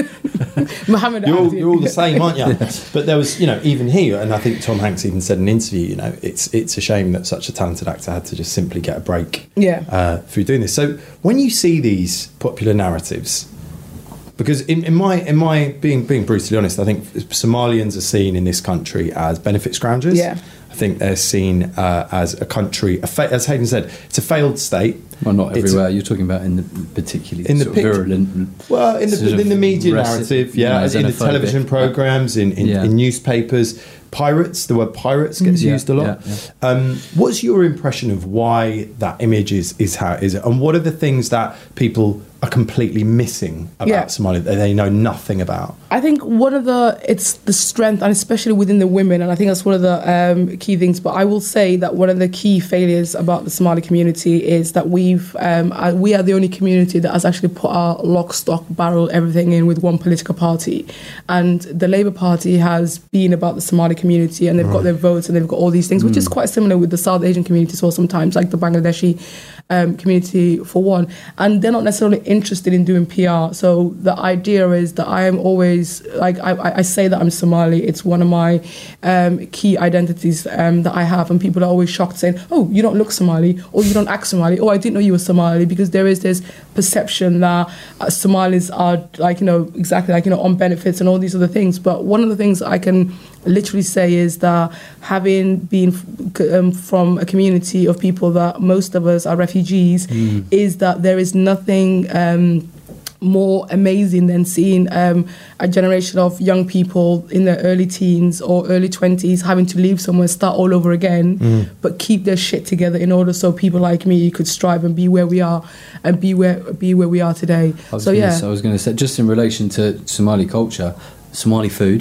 Muhammad you're all, Abdi. you're all the same, aren't you? yeah. But there was, you know, even he, and I think Tom Hanks even said in an interview, you know, it's it's a shame that such a talented actor had to just simply get a break. Yeah. Uh, through doing this. So when you see these popular narratives. Because in, in my in my being being brutally honest, I think Somalians are seen in this country as benefit scroungers. Yeah. I think they're seen uh, as a country, a fa- as Hayden said, it's a failed state. Well, not everywhere. You're talking about in the particularly in the sort of virulent. Well, in the in the media narrative, yeah, you know, in the television programs, in in, yeah. in newspapers. Pirates, the word pirates gets yeah, used a lot. Yeah, yeah. Um, what's your impression of why that image is, is how it is? And what are the things that people are completely missing about yeah. Somalia that they know nothing about? I think one of the, it's the strength, and especially within the women, and I think that's one of the um, key things. But I will say that one of the key failures about the Somali community is that we've, um, uh, we are the only community that has actually put our lock, stock, barrel, everything in with one political party. And the Labour Party has been about the Somali community, and they've right. got their votes and they've got all these things, mm. which is quite similar with the South Asian community as well sometimes, like the Bangladeshi um, community for one. And they're not necessarily interested in doing P R. So the idea is that I am always, like, I, I say that I'm Somali. It's one of my um, key identities um, that I have. And people are always shocked saying, oh, you don't look Somali, or you don't act Somali, oh, I didn't know you were Somali, because there is this perception that uh, Somalis are, like, you know, exactly like, you know, on benefits and all these other things. But one of the things I can literally say is that having been um, from a community of people that most of us are refugees, mm. is that there is nothing um, more amazing than seeing um, a generation of young people in their early teens or early twenties having to leave somewhere, start all over again, mm. but keep their shit together in order so people like me could strive and be where we are and be where be where we are today. I was so gonna, yeah, I was going to say, just in relation to Somali culture, Somali food.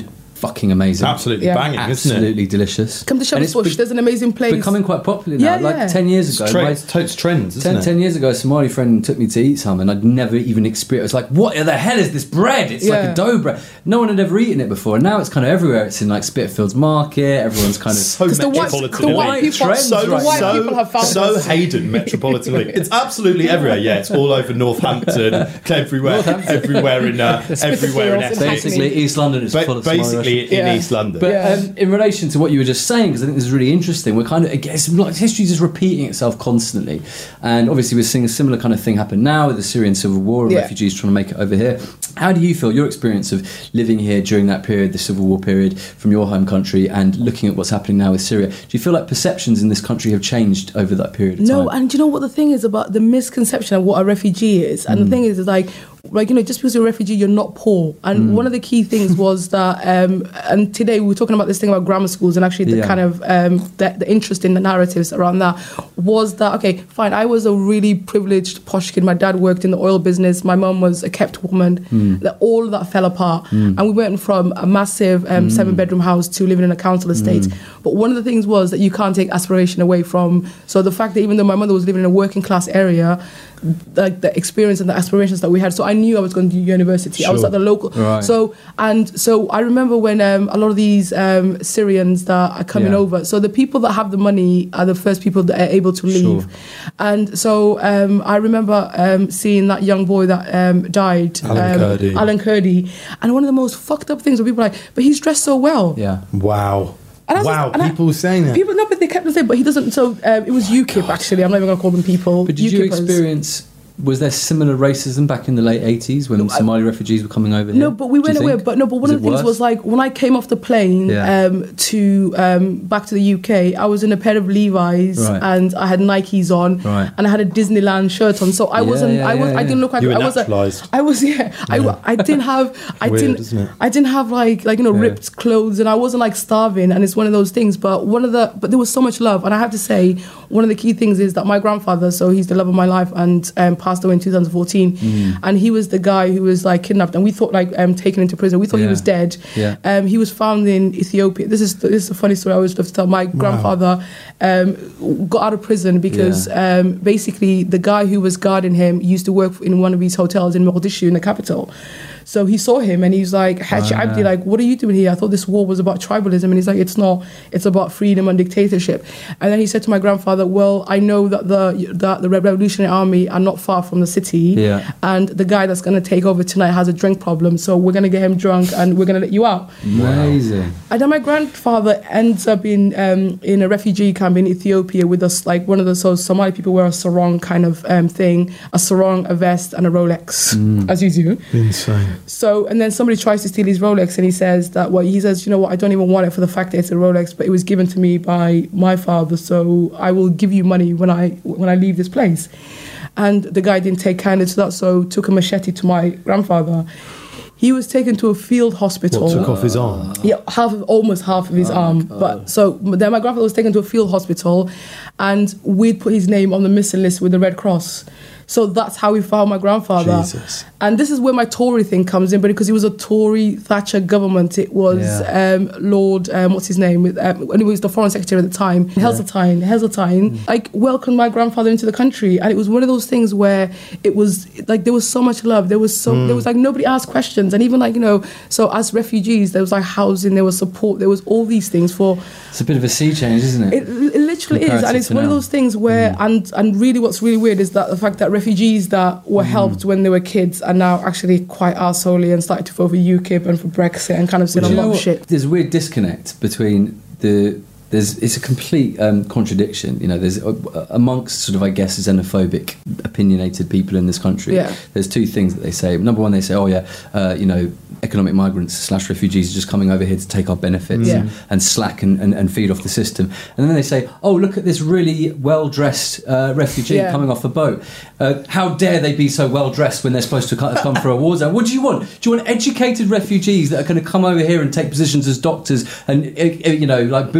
fucking amazing. Absolutely Yeah. banging, isn't it? Absolutely delicious. Come to And it's Shepherd's Bush, be- there's an amazing place. becoming quite popular now. Yeah, like yeah. ten years ago, It's, tre- my- it's, it's trends, isn't Ten, it? ten years ago, a Somali friend took me to eat some, and I'd never even experienced. It was like, what the hell is this bread? It's like Yeah. a dough bread. No one had ever eaten it before, and now it's kind of everywhere. It's in like Spitalfields Market. Everyone's kind of So 'Cause the white, metropolitan. the white people, trends the right white now. people have found so us. Hayden metropolitan. It's absolutely everywhere. Yeah, it's all over Northampton, everywhere, Northampton. everywhere in uh, everywhere in Spitalfields. Essex. basically East London is Ba- full of Somali basically restaurants. in Yeah. East London. But Yeah. um, in relation to what you were just saying, because I think this is really interesting, we're kind of, I guess, like history is repeating itself constantly. And obviously, we're seeing a similar kind of thing happen now with the Syrian civil war and Yeah. refugees trying to make it over here. How do you feel, your experience of living here during that period, the civil war period, from your home country, and looking at what's happening now with Syria? Do you feel like perceptions in this country have changed over that period of No, time? and do you know what the thing is about the misconception of what a refugee is? And the thing is, is like, like you know, just because you're a refugee, you're not poor. And one of the key things was that, um, and today we were talking about this thing about grammar schools, and actually the Yeah. kind of um, the, the interest in the narratives around that was that okay, fine. I was a really privileged posh kid. My dad worked in the oil business. My mum was a kept woman. That all of that fell apart, and we went from a massive um, seven bedroom house to living in a council estate. But one of the things was that you can't take aspiration away from. So the fact that even though my mother was living in a working class area, like the experience and the aspirations that we had. So I knew I was going to do university. I was Sure. at the local. Right. So and so I remember when um, a lot of these um, Syrians that are coming Yeah. over. So the people that have the money are the first people that are able to leave. Sure. And so um, I remember um, seeing that young boy that um, died, Alan um, Kurdi. Alan Kurdi. And one of the most fucked up things were people like, but he's dressed so well. Yeah. Wow. And I was Wow, just- and I- people were saying that. People, no, but they kept saying, but he doesn't. So um, it was UKIP actually. I'm not even going to call them people. But did you UKIPers. experience, was there similar racism back in the late eighties when Somali refugees were coming over here? No, but we Do you went away. think? But no, but one Was of the it things worse? was like when I came off the plane Yeah. um, to um, back to the U K, I was in a pair of Levi's Right. and I had Nikes on, Right. and I had a Disneyland shirt on. So I Yeah, wasn't. yeah, I was. yeah, I yeah. didn't look like You were I was. A, naturalised. I was. Yeah. I, I didn't have. I Weird, didn't. isn't it? I didn't have like like you know Yeah. ripped clothes, and I wasn't like starving. And it's one of those things. But one of the. But there was so much love, and I have to say, one of the key things is that my grandfather. So he's the love of my life, and um, passed away in two thousand fourteen. Mm. And he was the guy who was like kidnapped, and we thought like um, taken into prison. We thought he Yeah. was dead. Yeah. Um, he was found in Ethiopia. This is this is a funny story I always love to tell. My grandfather um, got out of prison because um, basically the guy who was guarding him used to work in one of these hotels in Mogadishu in the capital. So he saw him and he's like, Haji Wow. Abdi, like, what are you doing here? I thought this war was about tribalism. And he's like, it's not. It's about freedom and dictatorship. And then he said to my grandfather, well, I know that the that the Revolutionary Army are not far from the city. Yeah. And the guy that's going to take over tonight has a drink problem. So we're going to get him drunk and we're going to let you out. Amazing. And then my grandfather ends up in um, in a refugee camp in Ethiopia with us, like one of the so Somali people wear a sarong kind of um, thing, a sarong, a vest, and a Rolex, as you do. Insane. So, and then somebody tries to steal his Rolex, and he says that, well, he says, you know what, I don't even want it for the fact that it's a Rolex, but it was given to me by my father, so I will give you money when I when I leave this place. And the guy didn't take kindly to that, so took a machete to my grandfather. He was taken to a field hospital. What, took off his arm? Yeah, half of almost half of his arm. But so then my grandfather was taken to a field hospital, and we'd put his name on the missing list with the Red Cross. So that's how we found my grandfather. Jesus. And this is where my Tory thing comes in, but because he was a Tory Thatcher government, it was Yeah. um, Lord, um, what's his name? Um, when he was the Foreign Secretary at the time, Heseltine, Heseltine, like welcomed my grandfather into the country, and it was one of those things where it was like there was so much love, there was so there was like nobody asked questions, and even like you know, so as refugees, there was like housing, there was support, there was all these things for. It's a bit of a sea change, isn't it? It, it literally is, Comparative and it's to one of now. those things where, and and really, what's really weird is that the fact that refugees that were helped when they were kids are now actually quite arseholey and started to vote for UKIP and for Brexit and kind of saying Do a you lot know of what? shit. There's a weird disconnect between the. There's, it's a complete um, contradiction, you know. There's uh, amongst sort of, I guess, xenophobic, opinionated people in this country. Yeah. There's two things that they say. Number one, they say, "Oh yeah, uh, you know, economic migrants slash refugees are just coming over here to take our benefits Yeah. and, and slack and, and, and feed off the system." And then they say, "Oh, look at this really well-dressed uh, refugee Yeah. coming off a boat. Uh, how dare they be so well-dressed when they're supposed to co- come for a war zone? What do you want? Do you want educated refugees that are going to come over here and take positions as doctors and uh, uh, you know, like boost our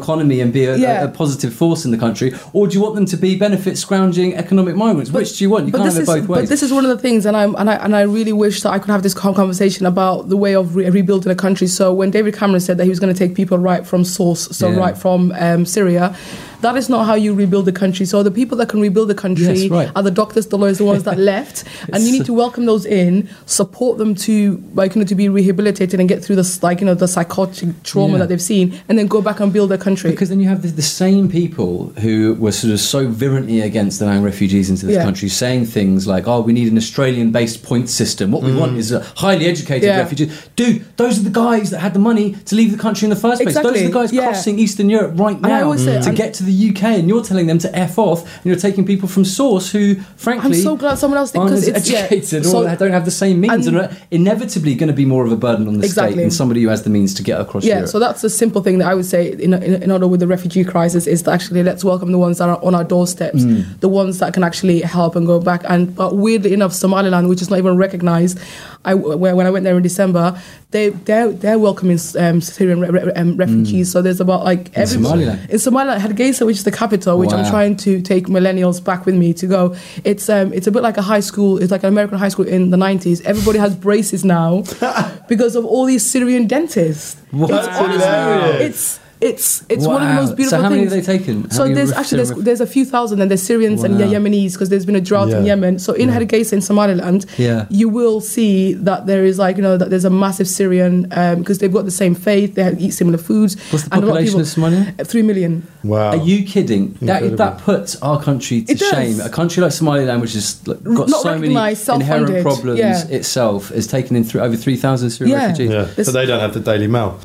economy and be a, Yeah. a, a positive force in the country, or do you want them to be benefit scrounging economic migrants? But- Which do you want? You but can't this have it is- both ways. But this is one of the things, and I and I and I really wish that I could have this con- conversation about the way of re- rebuilding a country. So when David Cameron said that he was going to take people right from source, so Yeah. right from um, Syria. That is not how you rebuild the country. So the people that can rebuild the country Yes, right. are the doctors, the lawyers, the ones that left, and you need to welcome those in, support them to like you know to be rehabilitated and get through this like you know the psychotic trauma Yeah. that they've seen, and then go back and build their country. Because then you have the, the same people who were sort of so virulently against allowing refugees into this Yeah. country, saying things like, "Oh, we need an Australian-based point system. What we want is a highly educated Yeah. refugees." Dude, those are the guys that had the money to leave the country in the first place. Those Exactly, are the guys yeah. crossing Eastern Europe right And I now always say- to and- get to the U K, and you're telling them to f off, and you're taking people from source who, frankly, I'm so glad someone else did, aren't 'cause as it's- yeah. educated So- or don't have the same means, and, and- are inevitably going to be more of a burden on the state Exactly. than somebody who has the means to get across Yeah, Europe. so that's a simple thing that I would say in, in, in order with the refugee crisis is to actually let's welcome the ones that are on our doorsteps, Mm. the ones that can actually help and go back. And but weirdly enough, Somaliland, which is not even recognised, I when when I went there in December, they they're, they're welcoming um, Syrian re- re- um, refugees. So there's about like In every Somaliland? in Somaliland, Hargeisa, which is the capital, which I'm Wow. trying to take millennials back with me to go. It's um it's a bit like a high school. It's like an American high school in the nineties. Everybody has braces now because of all these Syrian dentists. Wow. It's honestly, it's it's it's one of the Wow. most beautiful So how many things. have they taken? How So many there's ref- actually there's, Syrian there's a few thousand, and there's Syrians and Wow. Yemenis because there's been a drought in Yeah. Yemen. So in Yeah. Hargeisa in Somaliland, Yeah. you will see that there is like you know that there's a massive Syrian because they've got the same faith, they have, eat similar foods. What's the and a lot population of Somalia? Uh, Three million. Wow. Are you kidding? That Incredible. that puts our country to It does. shame. A country like Somaliland, which has like, got Not so many recognised, inherent self-funded, problems yeah. itself, is taken in through over three thousand Syrian Yeah. refugees. Yeah, This- but they don't have the Daily Mail.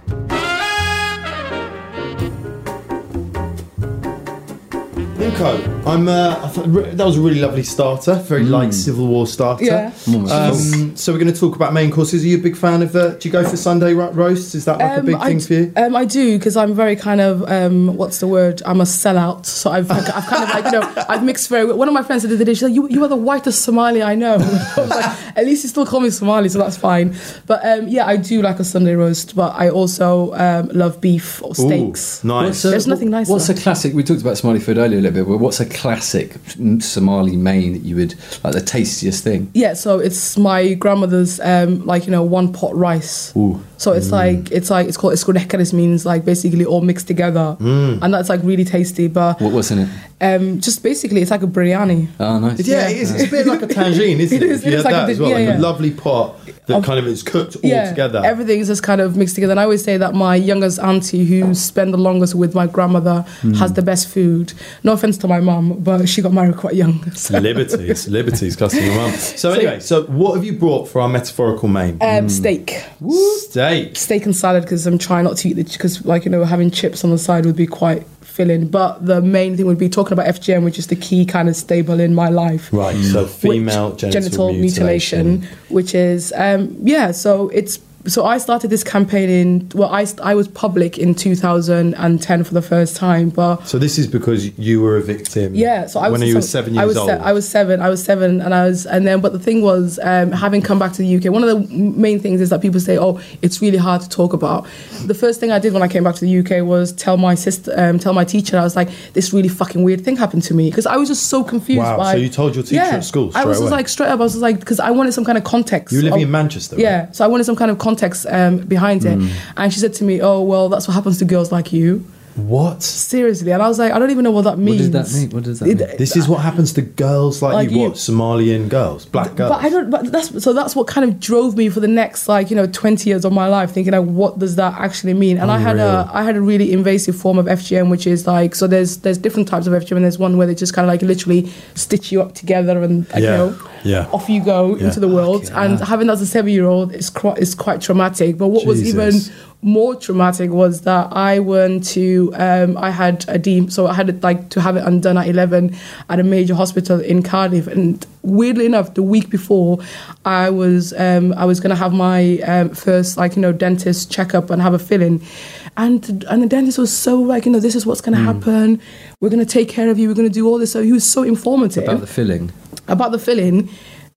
Nico, I'm. Uh, I thought re- that was a really lovely starter. Very light Civil War starter. Yeah. Um, so we're going to talk about main courses. Are you a big fan of? Uh, do you go for Sunday ro- roasts? Is that like a Um, big I thing d- for you? Um, I do because I'm very kind of um, what's the word? I'm a sellout. So I've, I've kind of like you know I've mixed very. One of my friends said the other day, she's like, "You you are the whitest Somali I know." I was like, at least you still call me Somali, so that's fine. But um, yeah, I do like a Sunday roast, but I also um, love beef or steaks. Ooh, nice. What's a- There's nothing nicer. What's a classic? We talked about Somali food earlier a little bit, but what's a classic Somali main that you would like the tastiest thing? Yeah, so it's my grandmother's um, like you know one pot rice. Ooh. So it's like it's like it's called it's called hekaris, means like basically all mixed together, and that's like really tasty. But What was in it? um, just basically it's like a biryani. Oh, nice. Yeah, it's, it's a bit like a tangine, isn't it? It is- If you it is had like a that bit- as well, yeah, like yeah. a lovely pot that Of- kind of is cooked all yeah, together. everything's just kind of mixed together. And I always say that my youngest auntie, who spent the longest with my grandmother, Hmm. has the best food. No offense to my mum, but she got married quite young. So. Liberties, liberties, cussing your mum. So anyway, so what have you brought for our metaphorical main? Um, steak, Steak. steak and salad, because I'm trying not to eat it because, like you know, having chips on the side would be quite filling. But the main thing would be talking about F G M, which is the key kind of staple in my life. Right, so female Which- genital, mutilation. which is um, yeah. So it's so I started this campaign in well, I st- I was public in two thousand ten for the first time, but So this is because you were a victim. yeah. So I was when you were so- seven years I was old. Se- I was seven. I was seven, and I was and then. But the thing was, um, having come back to the U K, one of the m- main things is that people say, "Oh, it's really hard to talk about." The first thing I did when I came back to the U K was tell my sister, um, tell my teacher. I was like, "This really fucking weird thing happened to me," because I was just so confused. Wow, by, so you told your teacher yeah, at school I straight was just away? like straight up. I was just like, because I wanted some kind of context. you were living of- in Manchester, right? Yeah, so I wanted some kind of context um, behind it, and she said to me, "Oh, well, that's what happens to girls like you." What? Seriously, and I was like, I don't even know what that What means. does that mean? What does that It- mean? This is what happens to girls like, Like you, you. what? Somalian girls, black girls. But I don't. But that's so. That's what kind of drove me for the next, like you know, twenty years of my life, thinking, like, what does that actually mean? And I had Unreal. a, I had a really invasive form of F G M, which is like, so there's there's different types of F G M, and there's one where they just kind of like literally stitch you up together, and like, Yeah, you know, yeah. off you go Yeah. into the world. Okay, and yeah. having that as a seven-year-old is quite is quite traumatic. But what was even Jesus. more traumatic was that I went to um, I had a D, so I had it like to have it undone at eleven at a major hospital in Cardiff, and weirdly enough, the week before, I was um, I was gonna have my um, first like you know dentist checkup and have a filling, and and the dentist was so like you know this is what's gonna happen, we're gonna take care of you, we're gonna do all this. So he was so informative About the filling. about the filling.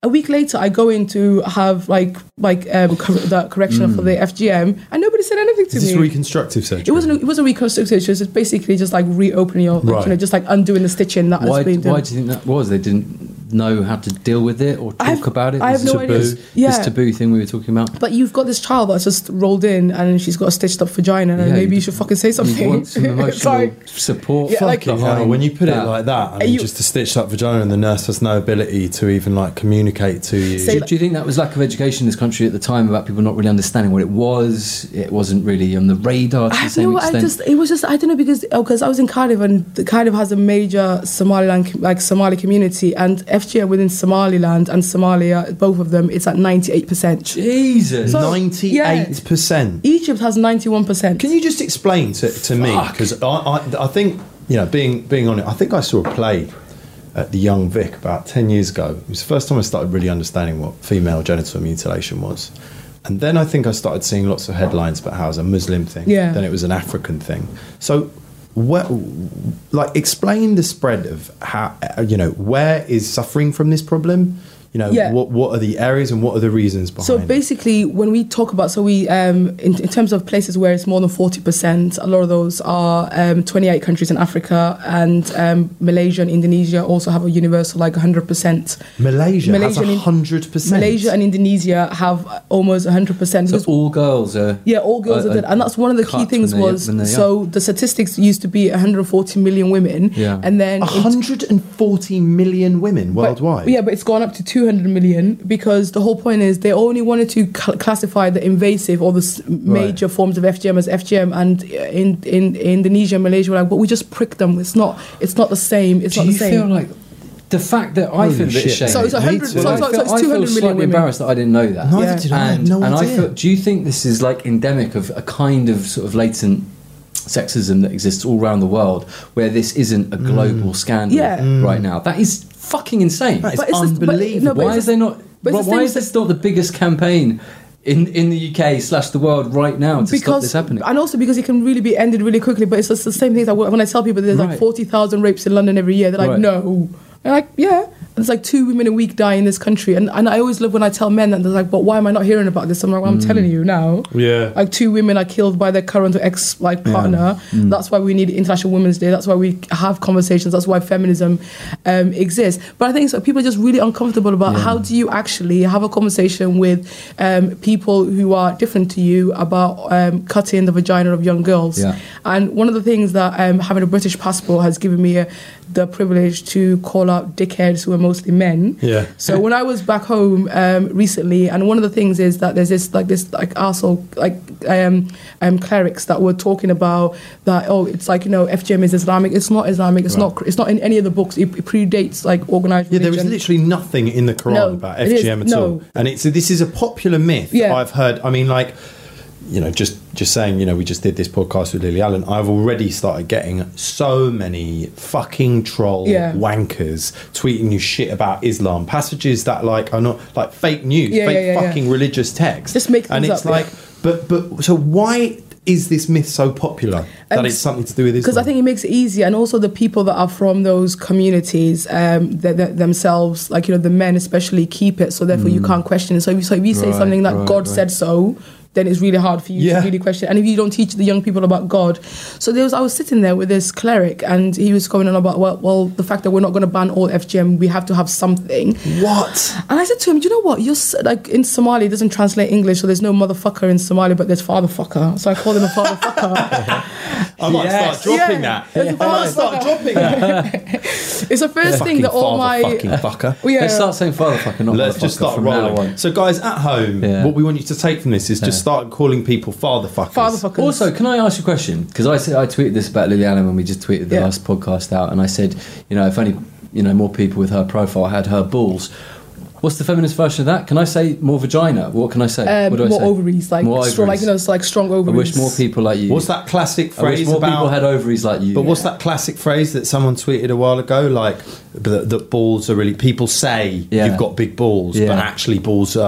A week later, I go in to have like like um, cor- the correction Mm. for the F G M, and nobody said anything to Is this me. reconstructive surgery? It wasn't. It wasn't reconstructive. It was just basically just like reopening your, like, Right. you know, just like undoing the stitching that Why, has been done. why do you think that was? They didn't know how to deal with it or talk I have- about it? I have This no taboo, idea. Yeah. This taboo thing we were talking about. But you've got this child that's just rolled in and she's got a stitched up vagina, and Yeah, maybe you- you should fucking say something. You want some It's emotional like- support. Yeah, like- Fucking hell, behind when you put it that. like that, I mean, You- just a stitched up vagina and the nurse has no ability to even like communicate to you. Say Do, do you think that was lack of education in this country at the time about people not really understanding what it was? It wasn't really on the radar to I the same know. I extent. just it was just I don't know because oh, because I was in Cardiff, and the Cardiff has a major Somaliland like Somali community, and F G M within Somaliland and Somalia, both of them, it's at ninety-eight percent. Jesus. So- ninety-eight percent. Egypt has ninety-one percent. Can you just explain to, to me? Fuck. Because I, I, I think, you know, being being on it, I think I saw a play at the Young Vic about ten years ago. It was the first time I started really understanding what female genital mutilation was. And then I think I started seeing lots of headlines about how it was a Muslim thing. Yeah. Then it was an African thing. So, where, like, explain the spread of how, uh, you know, where is suffering from this problem? You know, Yeah. what what are the areas and what are the reasons behind So it? basically, when we talk about, so we, um, in, in terms of places where it's more than forty percent, a lot of those are um, twenty-eight countries in Africa, and um, Malaysia and Indonesia also have a universal like one hundred percent. Malaysia, Malaysia has and In- one hundred percent. Malaysia and Indonesia have almost one hundred percent. So all girls are. Yeah, all girls are- are dead, and that's one of the key cut things when they- was. when they're So the statistics used to be one hundred forty million women, Yeah. and then one in- hundred forty million women but- worldwide. Yeah, but it's gone up to two hundred million because the whole point is they only wanted to cl- classify the invasive or the s- major forms of F G M as F G M, and in in, in Indonesia and Malaysia were like, but we just pricked them. It's not. It's not the same. It's Do not you the same. feel like the fact that I Holy feel a bit shit. ashamed? So it's one hundred Me too. so, I so, feel, so it's I two feel hundred million slightly women. embarrassed that I didn't know that. Neither Yeah. did I. I had and, no and I idea. feel, do you think this is like endemic of a kind of sort of latent sexism that exists all around the world, where this isn't a global scandal Yeah. right now? That is fucking insane. That is But it's just- but- unbelievable. no, but Why it's is there not? but it's the Why same is this not the biggest campaign in in the U K slash the world right now to stop because this happening? and also because it can really be ended really quickly. But it's just the same thing that when I tell people there's Right. like forty thousand rapes in London every year, they're like, Right. no. And like, yeah. And it's like two women a week die in this country. And and I always love when I tell men that they're like, but why am I not hearing about this? I'm like, well, I'm Mm. telling you now. Yeah. Like two women are killed by their current or ex like partner. Mm. That's why we need International Women's Day. That's why we have conversations. That's why feminism um, exists. But I think so people are just really uncomfortable about how do you actually have a conversation with um, people who are different to you about um, cutting the vagina of young girls. Yeah. And one of the things that um, having a British passport has given me a, the privilege to call out dickheads who are mostly men. Yeah. So when I was back home um, recently, and one of the things is that there's this like this like arsehole like um, um, clerics that were talking about that oh it's like you know F G M is Islamic. It's not Islamic. It's Right. not. It's not in any of the books. It, it predates like organized Yeah, there religion. is literally nothing in the Quran No, about it F G M is- at no. all, and it's this is a popular myth. Yeah. I've heard. I mean, like, you know, just just saying. You know, we just did this podcast with Lily Allen. I've already started getting so many fucking troll Yeah. wankers tweeting you shit about Islam, passages that like are not like fake news, Yeah, fake yeah, yeah, yeah. fucking religious text. Just make and things it's up, like, yeah. but but so why is this myth so popular that Um, it's something to do with Islam? Because I think it makes it easier, and also the people that are from those communities um, that, that themselves, like you know, the men especially, keep it. So therefore, you can't question it. So if you, so if you say Right, something that right, God right. said so, then it's really hard for you Yeah. to really question. And if you don't teach the young people about God, so there was I was sitting there with this cleric, and he was going on about well, well, the fact that we're not going to ban all F G M, we have to have something. what? And I said to him, do you know what? You're s- like in Somali, it doesn't translate English, so there's no motherfucker in Somali, but there's fatherfucker. So I called him a fatherfucker. I might Yes. start dropping Yeah. that. I might start dropping that. It's the first Fucking thing that all father my fucking fucker. Well, yeah. Let's start saying father fucking not Let's just motherfucker start from now rolling. on. So, guys, at home, Yeah. what we want you to take from this is just start calling people father fuckers. fatherfuckers. Also, can I ask you a question? Because I said I tweeted this about Lily Allen when we just tweeted the Yeah. last podcast out, and I said, you know, if only you know more people with her profile had her balls. What's the feminist version of that? Can I say more vagina? What can I say? um, what do I more say? ovaries, like More strong, like ovaries. you know, it's like strong I ovaries. wish more people like you. What's that classic I wish phrase more about? people had ovaries like you. but what's that classic phrase that someone tweeted a while ago? Like that, that balls are really. People say Yeah. you've got big balls, Yeah. but actually balls are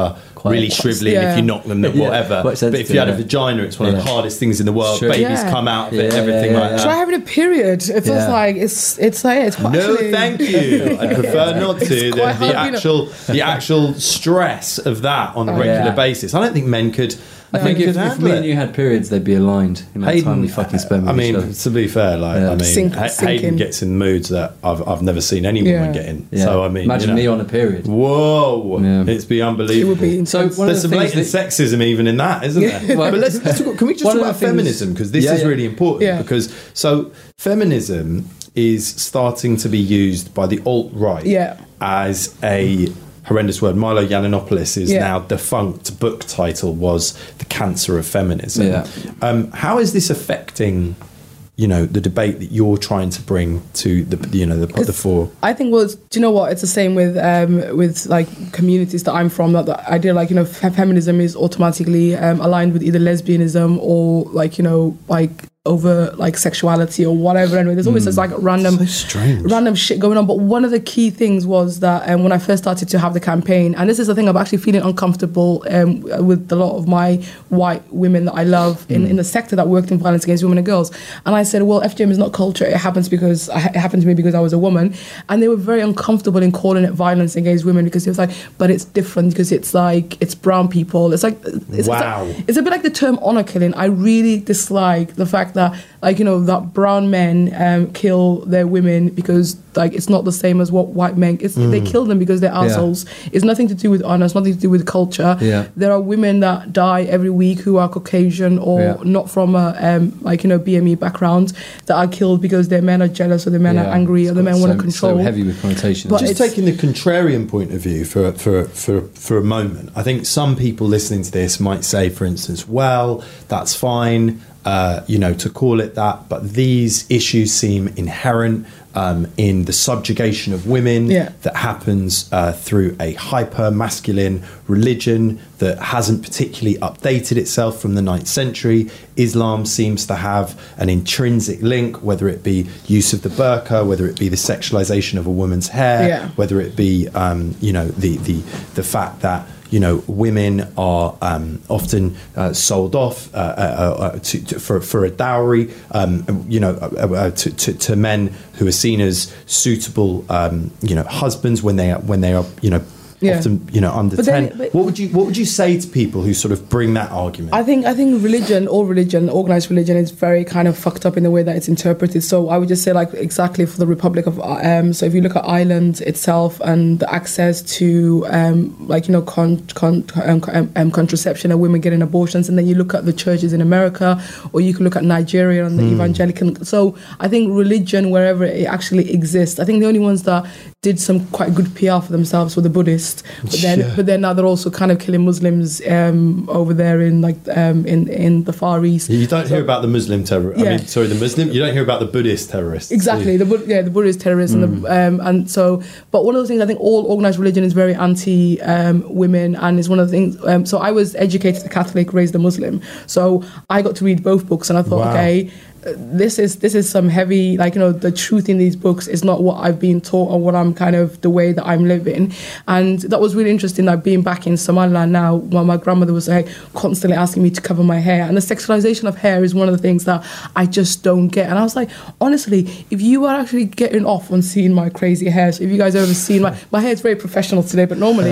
quite really shrivelly, and if you knock them, then Yeah, whatever. quite But sensitive, if you had a yeah. vagina, it's one of the Yeah. hardest things in the world. Sure. Babies Yeah. come out of it, Yeah, everything yeah, like yeah. that. Try having a period. It feels Yeah. like it's it's like it's quite No, actually, thank you. I prefer not to. The, It's quite the hard, you know. actual, the actual stress of that on a Oh, regular yeah. basis. I don't think men could. I think men if, could if handle me it. and you had periods, they'd be aligned in that time we fucking spend with I mean, each other. to be fair, like Yeah. I mean, Sink- Ha- sinking. Hayden gets in moods that I've I've never seen any woman Yeah. get in. Yeah. So I mean, imagine you know. me on a period. Whoa, Yeah. it'd be it unbelievable. would be So intense. one of There's the some things latent that, sexism even in that, isn't Yeah. there? But let's, let's talk, can we just One talk of about the things- feminism, because this Yeah, is yeah. really important. Yeah. Because so feminism is starting to be used by the alt right Yeah. as a horrendous word. Milo Yiannopoulos' Yeah. now defunct book title was "The Cancer of Feminism." Yeah. Um, how is this affecting, you know, the debate that you're trying to bring to the, you know, the, the fore? I think, well, it's- do you know what? It's the same with um, with like communities that I'm from. That the idea, like, you know, fe- feminism is automatically um, aligned with either lesbianism or like, you know, like over like sexuality or whatever. Anyway, there's always this like random, So strange. random shit going on. But one of the key things was that um, when I first started to have the campaign, and this is the thing, I'm actually feeling uncomfortable um, with a lot of my white women that I love in, in the sector that worked in violence against women and girls. And I said, well, F G M is not culture. It happens because it happened to me because I was a woman. And they were very uncomfortable in calling it violence against women because it was like, but it's different because it's like it's brown people. It's like it's, Wow. it's, like, it's a bit like the term honor killing. I really dislike the fact that, like, you know, that brown men um, kill their women because like it's not the same as what white men. It's, They kill them because they're assholes. It's nothing to do with honor. It's nothing to do with culture. Yeah. There are women that die every week who are Caucasian or Yeah. not from a um, like, you know, B M E background that are killed because their men are jealous or their men Yeah, are angry or it's their men got want so- to control. So heavy with connotations. But Just it's- taking the contrarian point of view for, for, for, for a moment, I think some people listening to this might say, for instance, well, that's fine, uh, you know, to call it that, but these issues seem inherent um, in the subjugation of women Yeah. that happens uh, through a hyper-masculine religion that hasn't particularly updated itself from the ninth century. Islam seems to have an intrinsic link, whether it be use of the burqa, whether it be the sexualization of a woman's hair, Yeah. whether it be, um, you know, the, the, the fact that, you know, women are um, often uh, sold off uh, uh, uh, to, to, for, for a dowry, um, you know, uh, uh, to, to, to men who are seen as suitable, um, you know, husbands when they are, when they are, you know, Yeah. often, you know, under But ten. then- but- what would you What would you say to people who sort of bring that argument? I think I think religion, all religion, organized religion, is very kind of fucked up in the way that it's interpreted. So I would just say, like, exactly for the Republic of um, so if you look at Ireland itself and the access to um, like, you know, con, con, um, um, contraception and women getting abortions, and then you look at the churches in America, or you can look at Nigeria and the evangelical. So I think religion, wherever it actually exists, I think the only ones that did some quite good P R for themselves were the Buddhists. But then, Yeah. but then now they're also kind of killing Muslims um, over there in like um, in in the Far East. you don't hear about the Muslim terror. I Yeah. mean, sorry, the Muslim. You don't hear about the Buddhist terrorists. Exactly, the Bud- yeah, the Buddhist terrorists, and the, um, and so. But one of the things, I think all organized religion is very anti um, women, and is one of the things. Um, so I was educated a Catholic, raised a Muslim, so I got to read both books, and I thought, Wow. okay. uh, This is this is some heavy, like, you know, the truth in these books is not what I've been taught or what I'm kind of the way that I'm living, and that was really interesting. Like being back in Somaliland now, while my grandmother was like constantly asking me to cover my hair, and the sexualization of hair is one of the things that I just don't get. And I was like, honestly, if you are actually getting off on seeing my crazy hair, so if you guys have ever seen my my hair is very professional today, but normally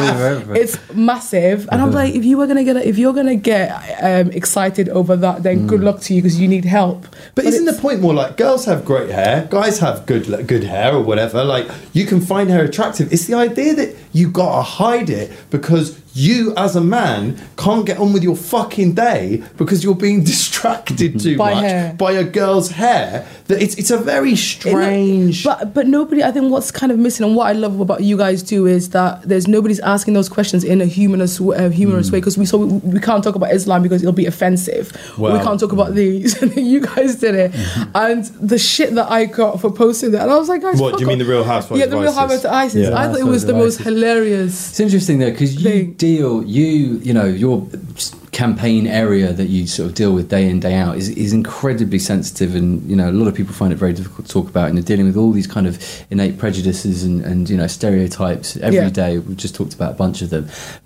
it's massive, and I'm like, if you are gonna get if you're gonna get um, excited over that, then good luck to you because you need help. But, isn't the it's- point more like girls have great hair, guys have good good hair or whatever? Like you can find hair attractive. It's the idea that you gotta hide it because you, as a man, can't get on with your fucking day because you're being distracted too By much hair. by a girl's hair. That it's it's a very strange. But but nobody. I think what's kind of missing, and what I love about you guys too, is that there's nobody's asking those questions in a humanist uh, humorous way, because we so we, we can't talk about Islam because it'll be offensive. Well, we can't talk about these. You guys did it, and the shit that I got for posting that, and I was like, guys, What, fuck do you mean off. the Real Housewives Yeah, the of Real ISIS? Housewives of ISIS. Yeah. I thought it was the most ISIS. hilarious. It's interesting though, because you Thing. deal, you you know, your campaign area that you sort of deal with day in day out is, is incredibly sensitive, and you know a lot of people find it very difficult to talk about, and you're dealing with all these kind of innate prejudices and, and you know stereotypes every Yeah. day. We've just talked about a bunch of them, but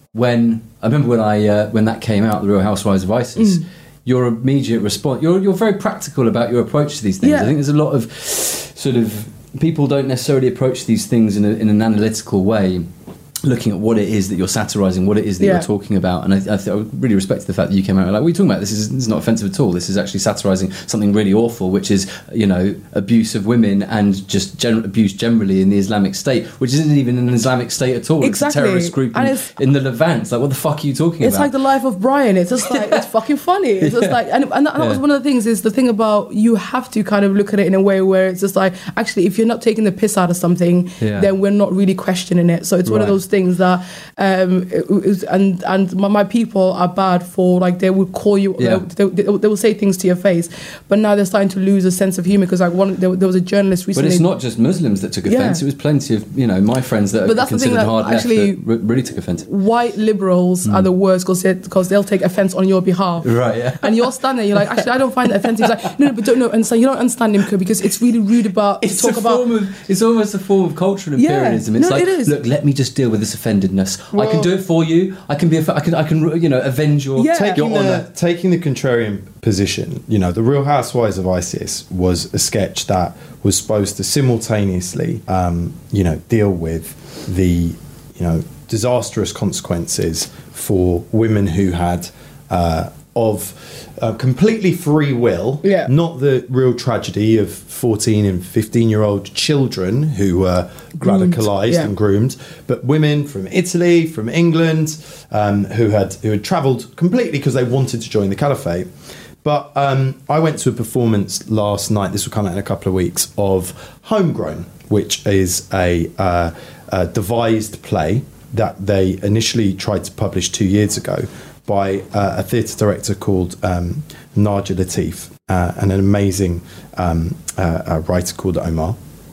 when I remember when I uh, when that came out, The Real Housewives of ISIS. Mm. Your immediate response, you're you're very practical about your approach to these things. Yeah. I think there's a lot of sort of people don't necessarily approach these things in, a, in an analytical way, looking at what it is that you're satirising, what it is that yeah. you're talking about. And I, I, th- I really respect the fact that you came out and like, what are you talking about? This is, this is not offensive at all. This is actually satirising something really awful, which is, you know, abuse of women and just gen- abuse generally in the Islamic State, which isn't even an Islamic State at all. Exactly. It's a terrorist group in, in the Levant. It's like, what the fuck are you talking it's about? It's like the life of Brian. It's just like, it's fucking funny. It's just yeah. like, and, and that, that yeah. was one of the things, is the thing about, you have to kind of look at it in a way where it's just like, actually, if you're not taking the piss out of something, yeah. then we're not really questioning it. So it's right. one of those things that, Um, it, it, and and my, my people are bad for, like, they would call you, yeah. they, they, they will say things to your face, but now they're starting to lose a sense of humour, because like one there, there was a journalist recently. But it's not just Muslims that took offence. Yeah. It was plenty of, you know, my friends that but are considered that hard actually, left that really took offence. White liberals mm. are the worst, because they'll take offence on your behalf. Right. Yeah. And you're standing there, you're like, actually, I don't find that offensive. It's like, no, no, but don't know. And so you don't understand him, because it's really rude about it's to talk a about. Form of, it's almost a form of cultural imperialism. Yeah. It's no, like, it is. Look, let me just deal with this offendedness. Well, I can do it for you. I can be. A, I can. I can. You know, avenge your, yeah. taking your honour. The, taking the contrarian position. You know, The Real Housewives of ISIS was a sketch that was supposed to simultaneously, um, you know, deal with the, you know, disastrous consequences for women who had uh, of uh, completely free will, yeah. not the real tragedy of fourteen and fifteen year old children who were groomed. radicalised yeah. and groomed, but women from Italy, from England, um, who had who had travelled completely because they wanted to join the caliphate. But um, I went to a performance last night, this will come out in a couple of weeks, of Homegrown, which is a, uh, a devised play that they initially tried to publish two years ago by uh, a theatre director called um, Nadia Latif uh, and an amazing um, uh, a writer called Omar.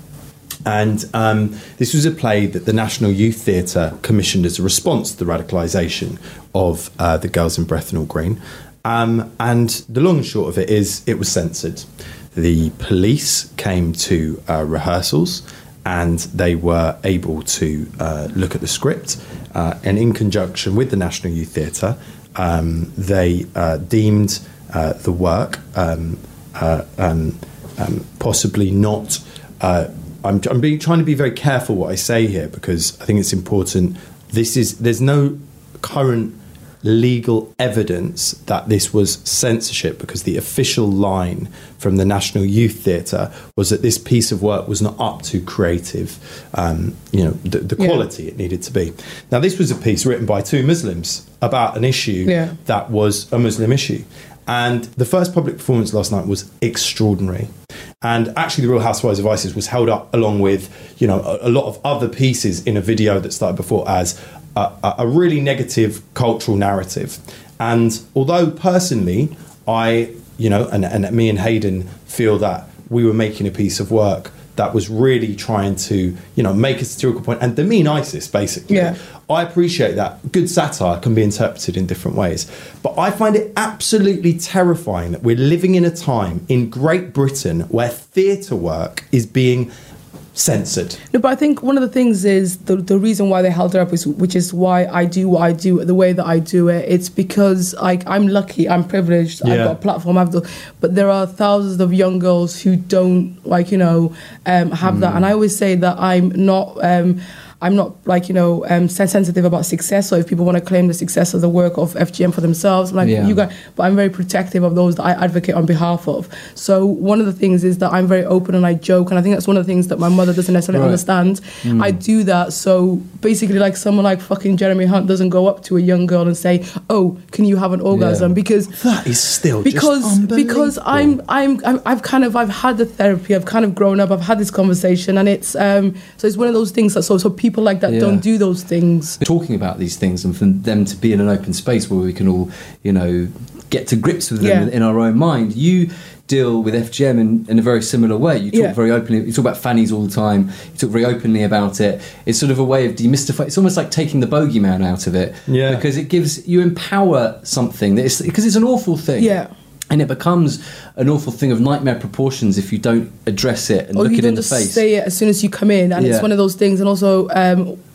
And um, this was a play that the National Youth Theatre commissioned as a response to the radicalisation of uh, the girls in Bethnal Green. Um, and the long and short of it is it was censored. The police came to uh, rehearsals and they were able to uh, look at the script. Uh, and in conjunction with the National Youth Theatre, um, they uh, deemed uh, the work um, uh, um, um, possibly not... Uh, I'm, I'm being, trying to be very careful what I say here, because I think it's important. This is there's no current legal evidence that this was censorship, because the official line from the National Youth Theatre was that this piece of work was not up to creative, um, you know, the, the quality yeah. it needed to be. Now, this was a piece written by two Muslims about an issue yeah. that was a Muslim issue. And the first public performance last night was extraordinary. And actually, The Real Housewives of ISIS was held up along with, you know, a, a lot of other pieces in a video that started before as a, a really negative cultural narrative. And although personally, I, you know, and, and me and Hayden feel that we were making a piece of work that was really trying to, you know, make a satirical point and demean ISIS, basically. Yeah. I appreciate that. Good satire can be interpreted in different ways. But I find it absolutely terrifying that we're living in a time in Great Britain where theatre work is being censored. No, but I think one of the things is the the reason why they held it up is, which is why I do what I do the way that I do it. It's because like I'm lucky, I'm privileged, yeah. I've got a platform, I've got, but there are thousands of young girls who don't like you know um, have mm. that, and I always say that I'm not. Um, I'm not like, you know, um, sensitive about success. So if people want to claim the success of the work of F G M for themselves, I'm like, yeah. you guys, but I'm very protective of those that I advocate on behalf of. So one of the things is that I'm very open and I joke. And I think that's one of the things that my mother doesn't necessarily right. understand. Mm. I do that. So basically like someone like fucking Jeremy Hunt doesn't go up to a young girl and say, oh, can you have an orgasm? Yeah. Because that is still because, just unbelievable. Because I'm, I'm, I'm, I've kind of, I've had the therapy, I've kind of grown up, I've had this conversation and it's, um, so it's one of those things that, so, so people like that yeah. don't do those things. Talking about these things and for them to be in an open space where we can all, you know, get to grips with them yeah. in our own mind. You deal with F G M in, in a very similar way. You talk yeah. very openly, you talk about fannies all the time, you talk very openly about it. It's sort of a way of demystifying, it's almost like taking the bogeyman out of it. Yeah. Because it gives, you empower something, that is, because it's an awful thing. Yeah. And it becomes an awful thing of nightmare proportions if you don't address it and or look you it don't in the just face. Say it as soon as you come in, and yeah. it's one of those things. And also, um,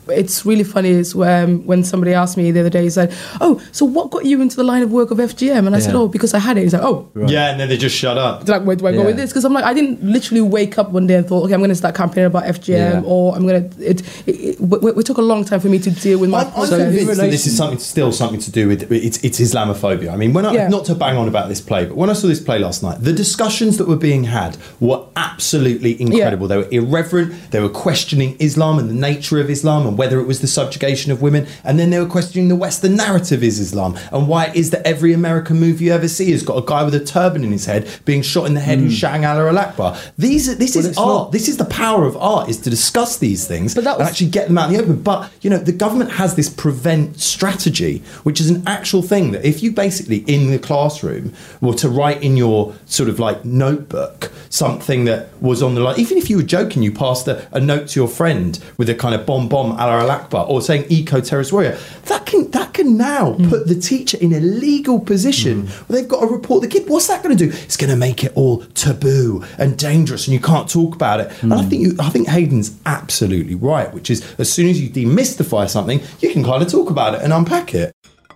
it's really funny is when, when somebody asked me the other day, he said, oh, so what got you into the line of work of F G M? And I yeah. said, oh, because I had it. He's like, oh. Right. Yeah, and then they just shut up. Like, where do I yeah. go with this? Because I'm like, I didn't literally wake up one day and thought, okay, I'm going to start campaigning about F G M, yeah. or I'm going to, it, it, it, it, it took a long time for me to deal with my... I'm convinced that this is something, still something to do with, it's, it's Islamophobia. I mean, when I, yeah. not to bang on about this play, but when I saw this play last night, the discussions that were being had were absolutely incredible. Yeah. They were irreverent, they were questioning Islam and the nature of Islam and whether it was the subjugation of women, and then they were questioning the Western narrative is Islam and why it is that every American movie you ever see has got a guy with a turban in his head being shot in the head mm. who's shouting Allah Akbar. These, this well, is art. Not. This is the power of art, is to discuss these things but that was, and actually get them out in the open. But, you know, the government has this prevent strategy, which is an actual thing that if you basically in the classroom were to write in your sort of like notebook something that was on the line, even if you were joking, you passed a, a note to your friend with a kind of bomb bomb Allah Akbar or saying eco-terrorist warrior, that can that can now mm. put the teacher in a legal position mm. where they've got to report the kid. What's that going to do? It's going to make it all taboo and dangerous and you can't talk about it. Mm. And I think you, I think Hayden's absolutely right, which is as soon as you demystify something, you can kind of talk about it and unpack it.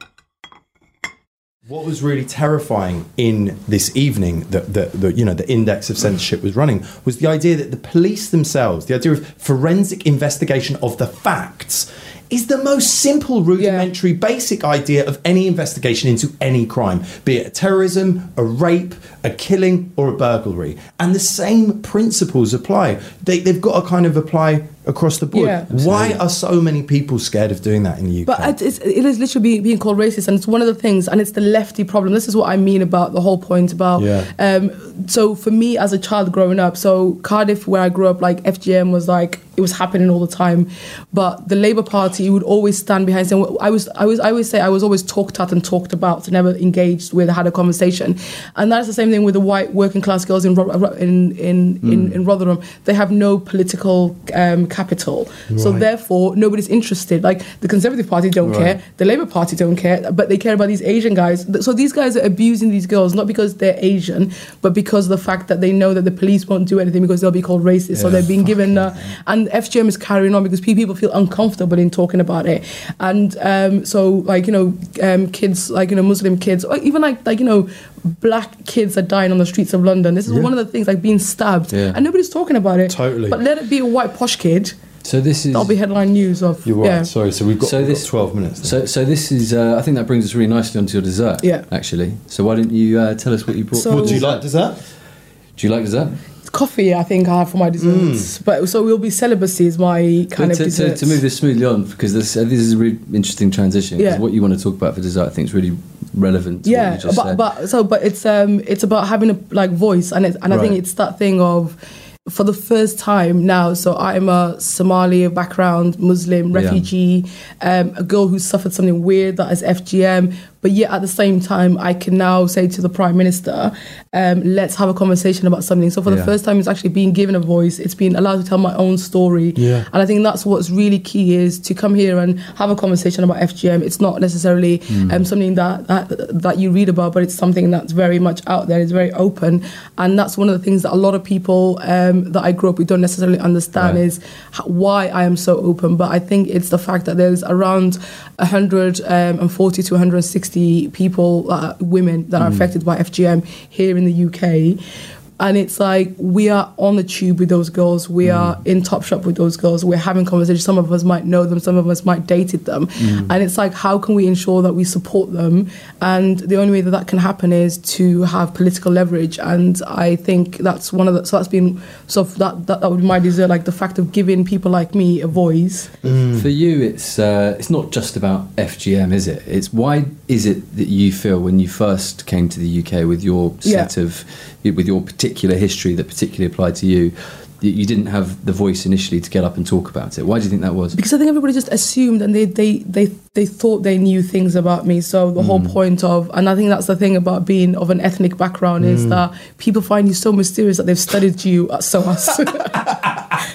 What was really terrifying in this evening that the, the you know the index of censorship was running was the idea that the police themselves, the idea of forensic investigation of the facts, is the most simple, rudimentary, yeah. basic idea of any investigation into any crime, be it a terrorism, a rape, a killing, or a burglary. And the same principles apply. They, they've got to kind of apply across the board. Yeah. Why are so many people scared of doing that in the U K? But it's, it is literally being, being called racist, and it's one of the things, and it's the lefty problem. This is what I mean about the whole point about... Yeah. Um, so for me, as a child growing up, so Cardiff, where I grew up, like F G M was like, it was happening all the time. But the Labour Party would always stand behind saying, I was, I was, I always say I was always talked at and talked about, never engaged with, had a conversation. And that's the same thing with the white working class girls in in in, mm. in, in Rotherham. They have no political um, capital. Right. So therefore, nobody's interested. Like the Conservative Party don't right. care, the Labour Party don't care, but they care about these Asian guys. So these guys are abusing these girls, not because they're Asian, but because of the fact that they know that the police won't do anything because they'll be called racist. Yeah, so they're being given... Uh, and F G M is carrying on because people feel uncomfortable in talking about it. And um, so, like, you know, um, kids, like, you know, Muslim kids, or even like, like, you know, black kids are dying on the streets of London. This is yeah. one of the things, like being stabbed. Yeah. And nobody's talking about it. Totally. But let it be a white posh kid. So this is... That'll be headline news of... You're right, yeah. sorry. So we've got, so we've this, got twelve minutes. Then. So so this is... Uh, I think that brings us really nicely onto your dessert, yeah. actually. So why don't you uh, tell us what you brought? So, what, do you like dessert? Do you like dessert? Coffee, I think I have for my desserts. Mm. But so we'll be celibacy is my kind to, of dessert. To, to move this smoothly on, because this, uh, this is a really interesting transition. Because yeah. what you want to talk about for dessert, I think, is really relevant. To yeah, what you just but, said. but so but it's um it's about having a like voice, and it, and right. I think it's that thing of. For the first time now, so I'm a Somali background, Muslim, refugee, yeah. um, a girl who suffered something weird that is F G M, but yet at the same time, I can now say to the Prime Minister, um, let's have a conversation about something. So for yeah. the first time, it's actually being given a voice. It's been allowed to tell my own story. Yeah. And I think that's what's really key is to come here and have a conversation about F G M. It's not necessarily mm. um, something that, that that you read about, but it's something that's very much out there. It's very open. And that's one of the things that a lot of people... Um, that I grew up with don't necessarily understand right. is why I am so open. But I think it's the fact that there's around one hundred forty to one hundred sixty people, uh, women that mm. are affected by F G M here in the U K. And it's like, we are on the tube with those girls. We mm. are in Topshop with those girls. We're having conversations. Some of us might know them. Some of us might dated them. Mm. And it's like, how can we ensure that we support them? And the only way that that can happen is to have political leverage. And I think that's one of the... So that's been... So that that, that would be my desire, like the fact of giving people like me a voice. Mm. For you, it's uh, it's not just about F G M, is it? It's why is it that you feel when you first came to the U K with your set yeah. of... with your particular history that particularly applied to you, you didn't have the voice initially to get up and talk about it. Why do you think that was? Because I think everybody just assumed and they they they, they thought they knew things about me. So the mm. whole point of, and I think that's the thing about being of an ethnic background mm. is that people find you so mysterious that they've studied you at S O A S.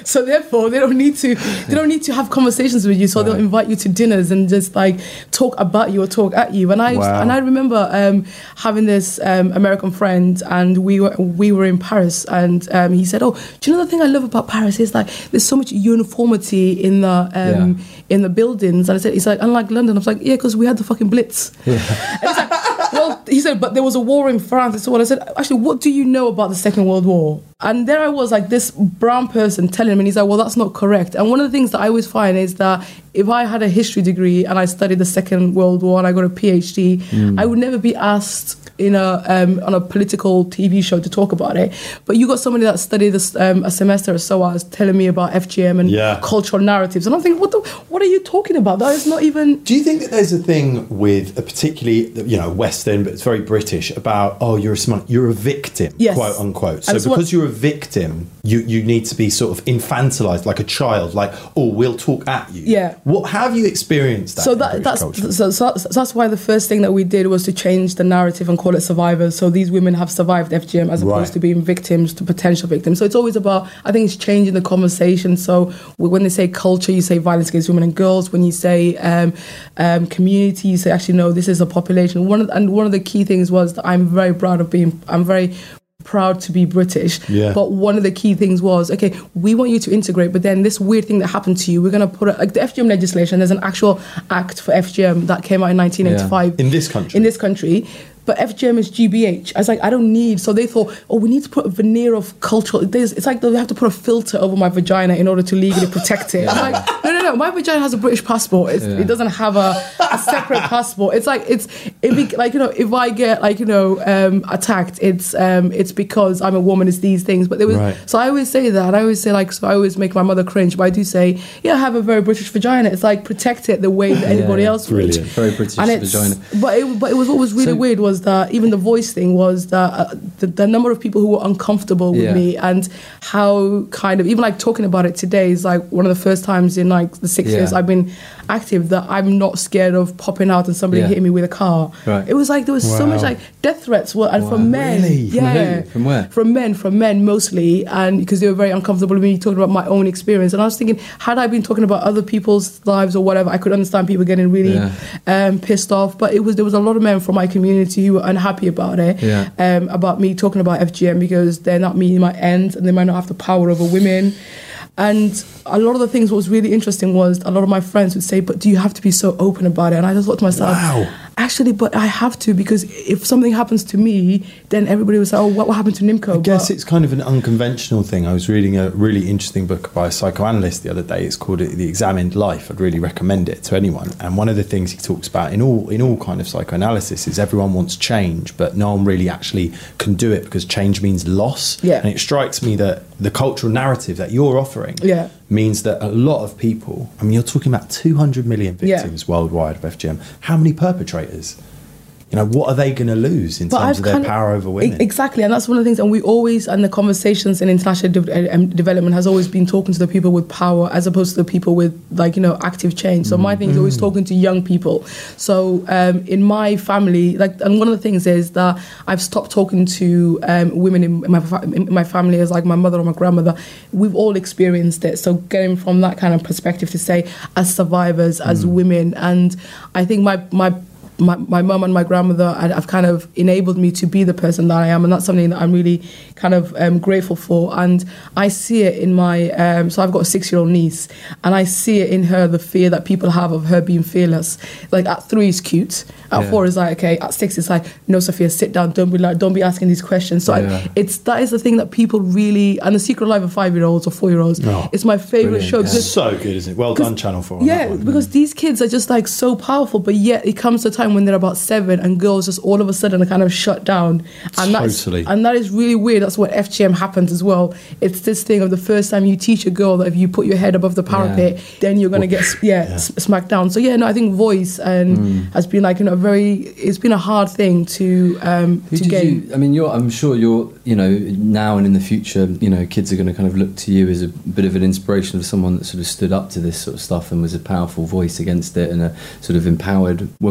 So therefore, they don't need to they don't need to have conversations with you. So right. they'll invite you to dinners and just like talk about you or talk at you. And I wow. and I remember um, having this um, American friend, and we were we were in Paris, and um, he said, "Oh, do you know the thing I love about Paris is like there's so much uniformity in the um, yeah. in the buildings." And I said, "It's like unlike London." I was like, "Yeah, because we had the fucking Blitz." Yeah. And he's like, well, he said, but there was a war in France. So I said, actually, what do you know about the Second World War? And there I was, like this brown person telling him, and he's like, well, that's not correct. And one of the things that I always find is that if I had a history degree and I studied the Second World War and I got a PhD, mm. I would never be asked in a um, on a political T V show to talk about it. But you got somebody that studied this um, a semester or so as telling me about F G M and yeah. cultural narratives, and I'm thinking, what the, what are you talking about? That is not even. Do you think that there's a thing with a particularly, you know, Western, but it's very British about, oh, you're a smart, you're a victim, yes. quote unquote. So and because what, you're a victim, you you need to be sort of infantilized like a child, like, oh, we'll talk at you. Yeah. What have you experienced that? So that that's so, so, so that's why the first thing that we did was to change the narrative and call it survivors. So these women have survived F G M as opposed right. to being victims to potential victims. So it's always about, I think it's changing the conversation. So when they say culture, you say violence against women and girls. When you say um, um, community, you say actually no, this is a population. One of, and one of the key things was that I'm very proud of being. I'm very. proud to be British, yeah. but one of the key things was, okay, we want you to integrate, but then this weird thing that happened to you, we're going to put it, like the F G M legislation, there's an actual act for F G M that came out in nineteen eighty-five. Yeah. In this country? In this country. But F G M is G B H. I was like, I don't need. So they thought, oh, we need to put a veneer of cultural. There's, it's like they have to put a filter over my vagina in order to legally protect it. I'm like, no, no, no. My vagina has a British passport. It's, yeah. It doesn't have a, a separate passport. It's like it's it be, like you know, if I get like you know um, attacked, it's um, it's because I'm a woman. It's these things. But there was right. so I always say that. I always say like so. I always make my mother cringe. But I do say, yeah, I have a very British vagina. It's like protect it the way that anybody yeah, else would. Brilliant. Very British vagina. But it, but it was what was really so, weird was that even the voice thing was that uh, the, the number of people who were uncomfortable with yeah. me and how kind of even like talking about it today is like one of the first times in like the six yeah. years I've been active that I'm not scared of popping out and somebody yeah. hitting me with a car. Right. It was like there was wow. so much like death threats were, and wow. from men. Really? Yeah. From, from where? From men, from men mostly, and because they were very uncomfortable with me talking about my own experience. And I was thinking, had I been talking about other people's lives or whatever, I could understand people getting really yeah. um, pissed off. But it was there was a lot of men from my community who were unhappy about it, yeah. um, about me talking about F G M because they're not meeting my ends and they might not have the power over women. And a lot of the things what was really interesting was a lot of my friends would say, but do you have to be so open about it? And I just thought to myself, wow. actually, but I have to, because if something happens to me, then everybody will say, oh, what, what happened to Nimco? I guess but, it's kind of an unconventional thing. I was reading a really interesting book by a psychoanalyst the other day. It's called The Examined Life. I'd really recommend it to anyone. And one of the things he talks about in all in all kind of psychoanalysis is everyone wants change, but no one really actually can do it because change means loss. Yeah. And it strikes me that the cultural narrative that you're offering yeah. means that a lot of people, I mean, you're talking about two hundred million victims yeah. worldwide of F G M. How many perpetrators? You know, what are they going to lose in but terms I've of their power over women? Exactly, and that's one of the things. And we always, and the conversations in international de- um, development has always been talking to the people with power as opposed to the people with, like, you know, active change. So mm. my thing is always talking to young people. So um, in my family, like, and one of the things is that I've stopped talking to um, women in my, fa- in my family as like my mother or my grandmother. We've all experienced it. So getting from that kind of perspective to say, as survivors, as mm. women, and I think my my. My my mum and my grandmother have kind of enabled me to be the person that I am, and that's something that I'm really kind of um, grateful for. And I see it in my um, so I've got a six-year-old niece, and I see it in her, the fear that people have of her being fearless. Like at three is cute, at yeah. four is like okay, at six it's like no, Sophia, sit down, don't be like, don't be asking these questions. So yeah. I, it's that is the thing that people really, and The Secret Life of Five-year-olds or four-year-olds. Oh, it's my favorite show. It's so good, isn't it? Well done, Channel Four. Yeah, because mm. these kids are just like so powerful, but yet it comes to a time when they're about seven and girls just all of a sudden are kind of shut down, and totally. that's and that is really weird. That's what F G M happens as well. It's this thing of the first time you teach a girl that if you put your head above the parapet, yeah. then you're gonna get yeah, yeah. smacked down. So yeah, no, I think voice and mm. has been like you know very. It's been a hard thing to um, Who to did gain. You, I mean, you're. I'm sure you're. You know, now and in the future, you know, kids are going to kind of look to you as a bit of an inspiration of someone that sort of stood up to this sort of stuff and was a powerful voice against it and a sort of empowered woman, feminine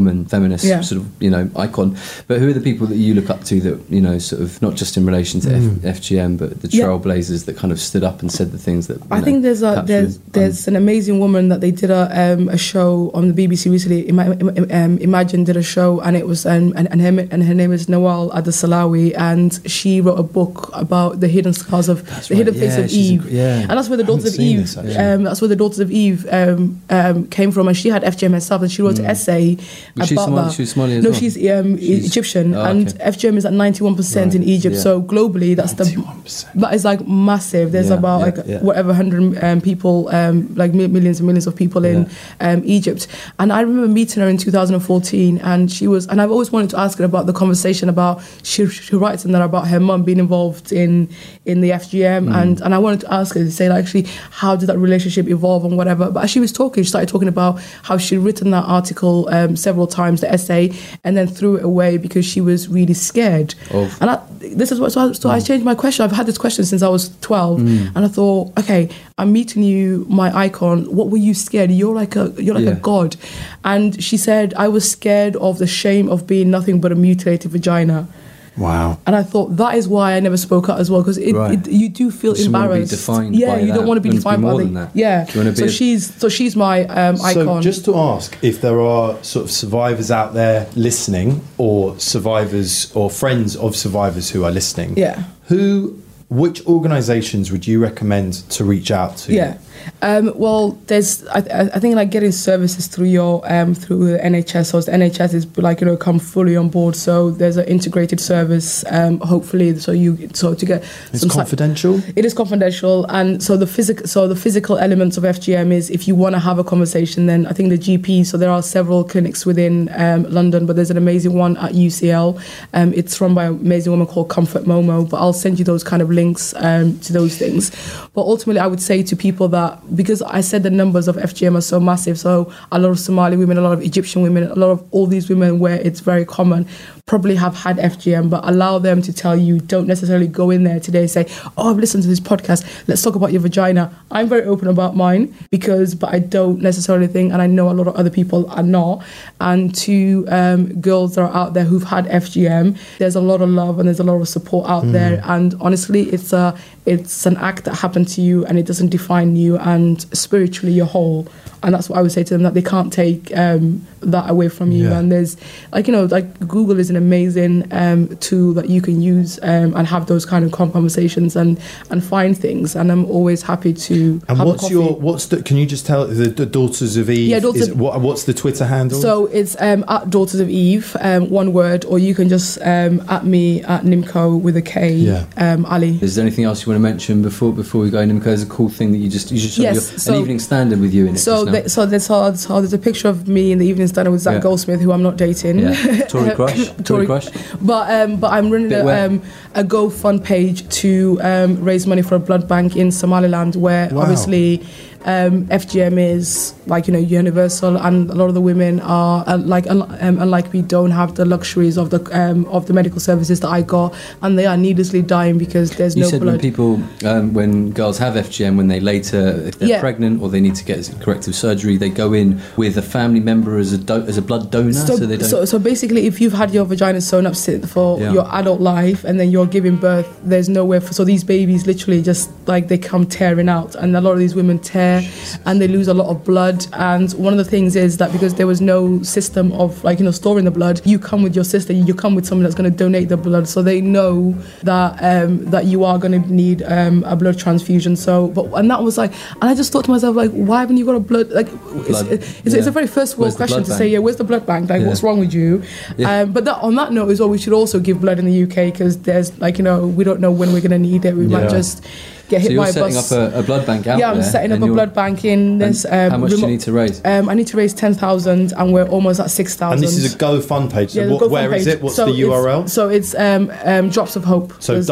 feminist Yeah. sort of, you know, icon. But who are the people that you look up to that, you know, sort of not just in relation to Mm. F- FGM, but the Yeah. trailblazers that kind of stood up and said the things that, you I know, think there's a perhaps there's were, um, there's an amazing woman that they did a um, a show on the B B C recently. Ima- um, Imagine did a show, and it was um, and and her, and her name is Nawal Adesalawi, and she wrote a book about the hidden scars of That's the right, hidden face yeah, of she's Eve, a- yeah. and that's where the I haven't Daughters of seen Eve. this, actually. um, that's where the Daughters of Eve um, um, came from, and she had F G M herself, and she wrote an essay Was she about Somali- that. she was Somali as no, well? she's, um, She's- Egyptian, oh, and okay. F G M is at ninety-one percent in Right, Egypt. yeah. So globally, that's the ninety-one percent. that is like massive. There's Yeah, about yeah, like yeah. whatever hundred um, people, um, like mi- millions and millions of people in um, Egypt. And I remember meeting her in two thousand fourteen, and she was, and I've always wanted to ask her about the conversation about she, she writes in there about her mum being involved in in the F G M, Mm. and and I wanted to ask her to say like, actually, how did that relationship evolve and whatever. But as she was talking, she started talking about how she'd written that article um, several times, the essay, and then threw it away because she was really scared. Of- And I, this is what so, I, so I changed my question. I've had this question since I was twelve, and I thought, okay, I'm meeting you, my icon. What were you scared? You're like a you're like Yeah. a god. And she said, I was scared of the shame of being nothing but a mutilated vagina. Wow. And I thought that is why I never spoke out as well, because it, Right. it, you do feel You just wanna be embarrassed. defined yeah, by you that. don't want to be You wanna be defined by more the than that. yeah. You wanna be so a- she's so she's my um, So icon. just to ask, if there are sort of survivors out there listening, or survivors or friends of survivors who are listening, Yeah. who, which organisations would you recommend to reach out to? Yeah. Um, well, there's I, I I think like getting services through your um, through the N H S. So the N H S is like, you know, come fully on board. So there's an integrated service. Um, hopefully, so you so to get It's some si- confidential. It is confidential, and so the physical, so the physical elements of F G M is if you want to have a conversation, then I think the G P. So there are several clinics within um, London, but there's an amazing one at U C L. Um, it's run by an amazing woman called Comfort Momo. But I'll send you those kind of links um, to those things. But ultimately, I would say to people that, because I said the numbers of F G M are so massive, so a lot of Somali women, a lot of Egyptian women, a lot of all these women where it's very common, probably have had F G M, but allow them to tell you. Don't necessarily go in there today and say, oh, I've listened to this podcast, let's talk about your vagina. I'm very open about mine, because, but I don't necessarily think, and I know a lot of other people are not. And to um, girls that are out there who've had F G M, there's a lot of love and there's a lot of support out Mm. there. And honestly, it's a it's an act that happened to you, and it doesn't define you, and spiritually you're whole. And that's what I would say to them, that they can't take um, that away from you. Yeah. And there's, like, you know, like Google is an amazing um, tool that you can use um, and have those kind of conversations and, and find things. And I'm always happy to And have a what's coffee. your what's the? Can you just tell the, the Daughters of Eve? Yeah, Daughters is, of- what, what's the Twitter handle? So it's um, at Daughters of Eve, um, one word, or you can just um, at me at Nimco with a K, Yeah. um, Ali. Is there anything else you want to mention before before we go? Nimco, there's a cool thing that you just you just showed Yes, your, so- an evening standard with you in it. So, just now. the, so there's so, so there's a picture of me in the evening standard with Zach Yeah. Goldsmith, who I'm not dating. Yeah. Tory crush. Tory Tory- crush. But um, but I'm running Bit a, wet. um, a GoFund page to um, raise money for a blood bank in Somaliland, where Wow. obviously um, F G M is like, you know, universal, and a lot of the women are uh, like un- um, unlike me, don't have the luxuries of the um, of the medical services that I got, and they are needlessly dying because there's You no said when blood. people, um, when girls have F G M, when they later, if they're Yeah. pregnant or they need to get corrective surgery, they go in with a family member as a do- as a blood donor, so, So, they don't. so, so basically, if you've had your vagina sewn up si- for Yeah. your adult life, and then you're giving birth, there's nowhere for. So these babies literally just like they come tearing out, and a lot of these women tear, and they lose a lot of blood. And one of the things is that because there was no system of, like, you know, storing the blood, you come with your sister, you come with someone that's going to donate the blood, so they know that um, that you are going to need um, a blood transfusion. So, but and that was like, and I just thought to myself, like, why haven't you got a blood? Like, Blood, it's, it's, it's yeah. a very first world Where's the question blood to bank? say, yeah, where's the blood bank? Like, Yeah. what's wrong with you? Yeah. Um, but that, on that note as well, we should also give blood in the U K, because there's, like, you know, we don't know when we're going to need it. We Yeah. might just get so hit you're by a setting bus. up a, a blood bank out yeah, I'm there, setting up and a you're- blood bank in and this. Um, how much do you remote- need to raise? Um, I need to raise ten thousand, and we're almost at six thousand. and this is a GoFund page. So Yeah, the what, GoFund where is page. it? What's So the U R L? it's- So it's um, um, Drops of Hope. So There's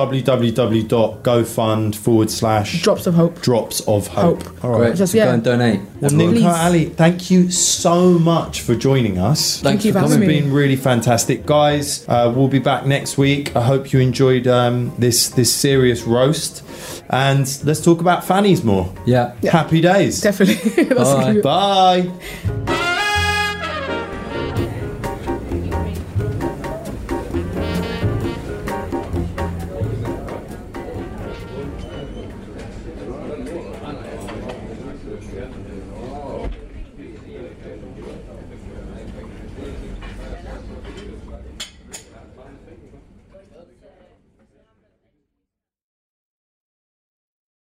www.gofund forward slash Drops of Hope. drops of hope. Hope. All right. Great, Just- so go yeah. and donate. Well, everyone. Nimco Please. Ali, thank you so much for joining us. Thanks you for for It's having coming. me. been really fantastic, guys. Uh, we'll be back next week. I hope you enjoyed um, this this serious roast, and let's talk about fannies more. Yeah. Happy days. Definitely. That's Bye. good. Bye. Oh.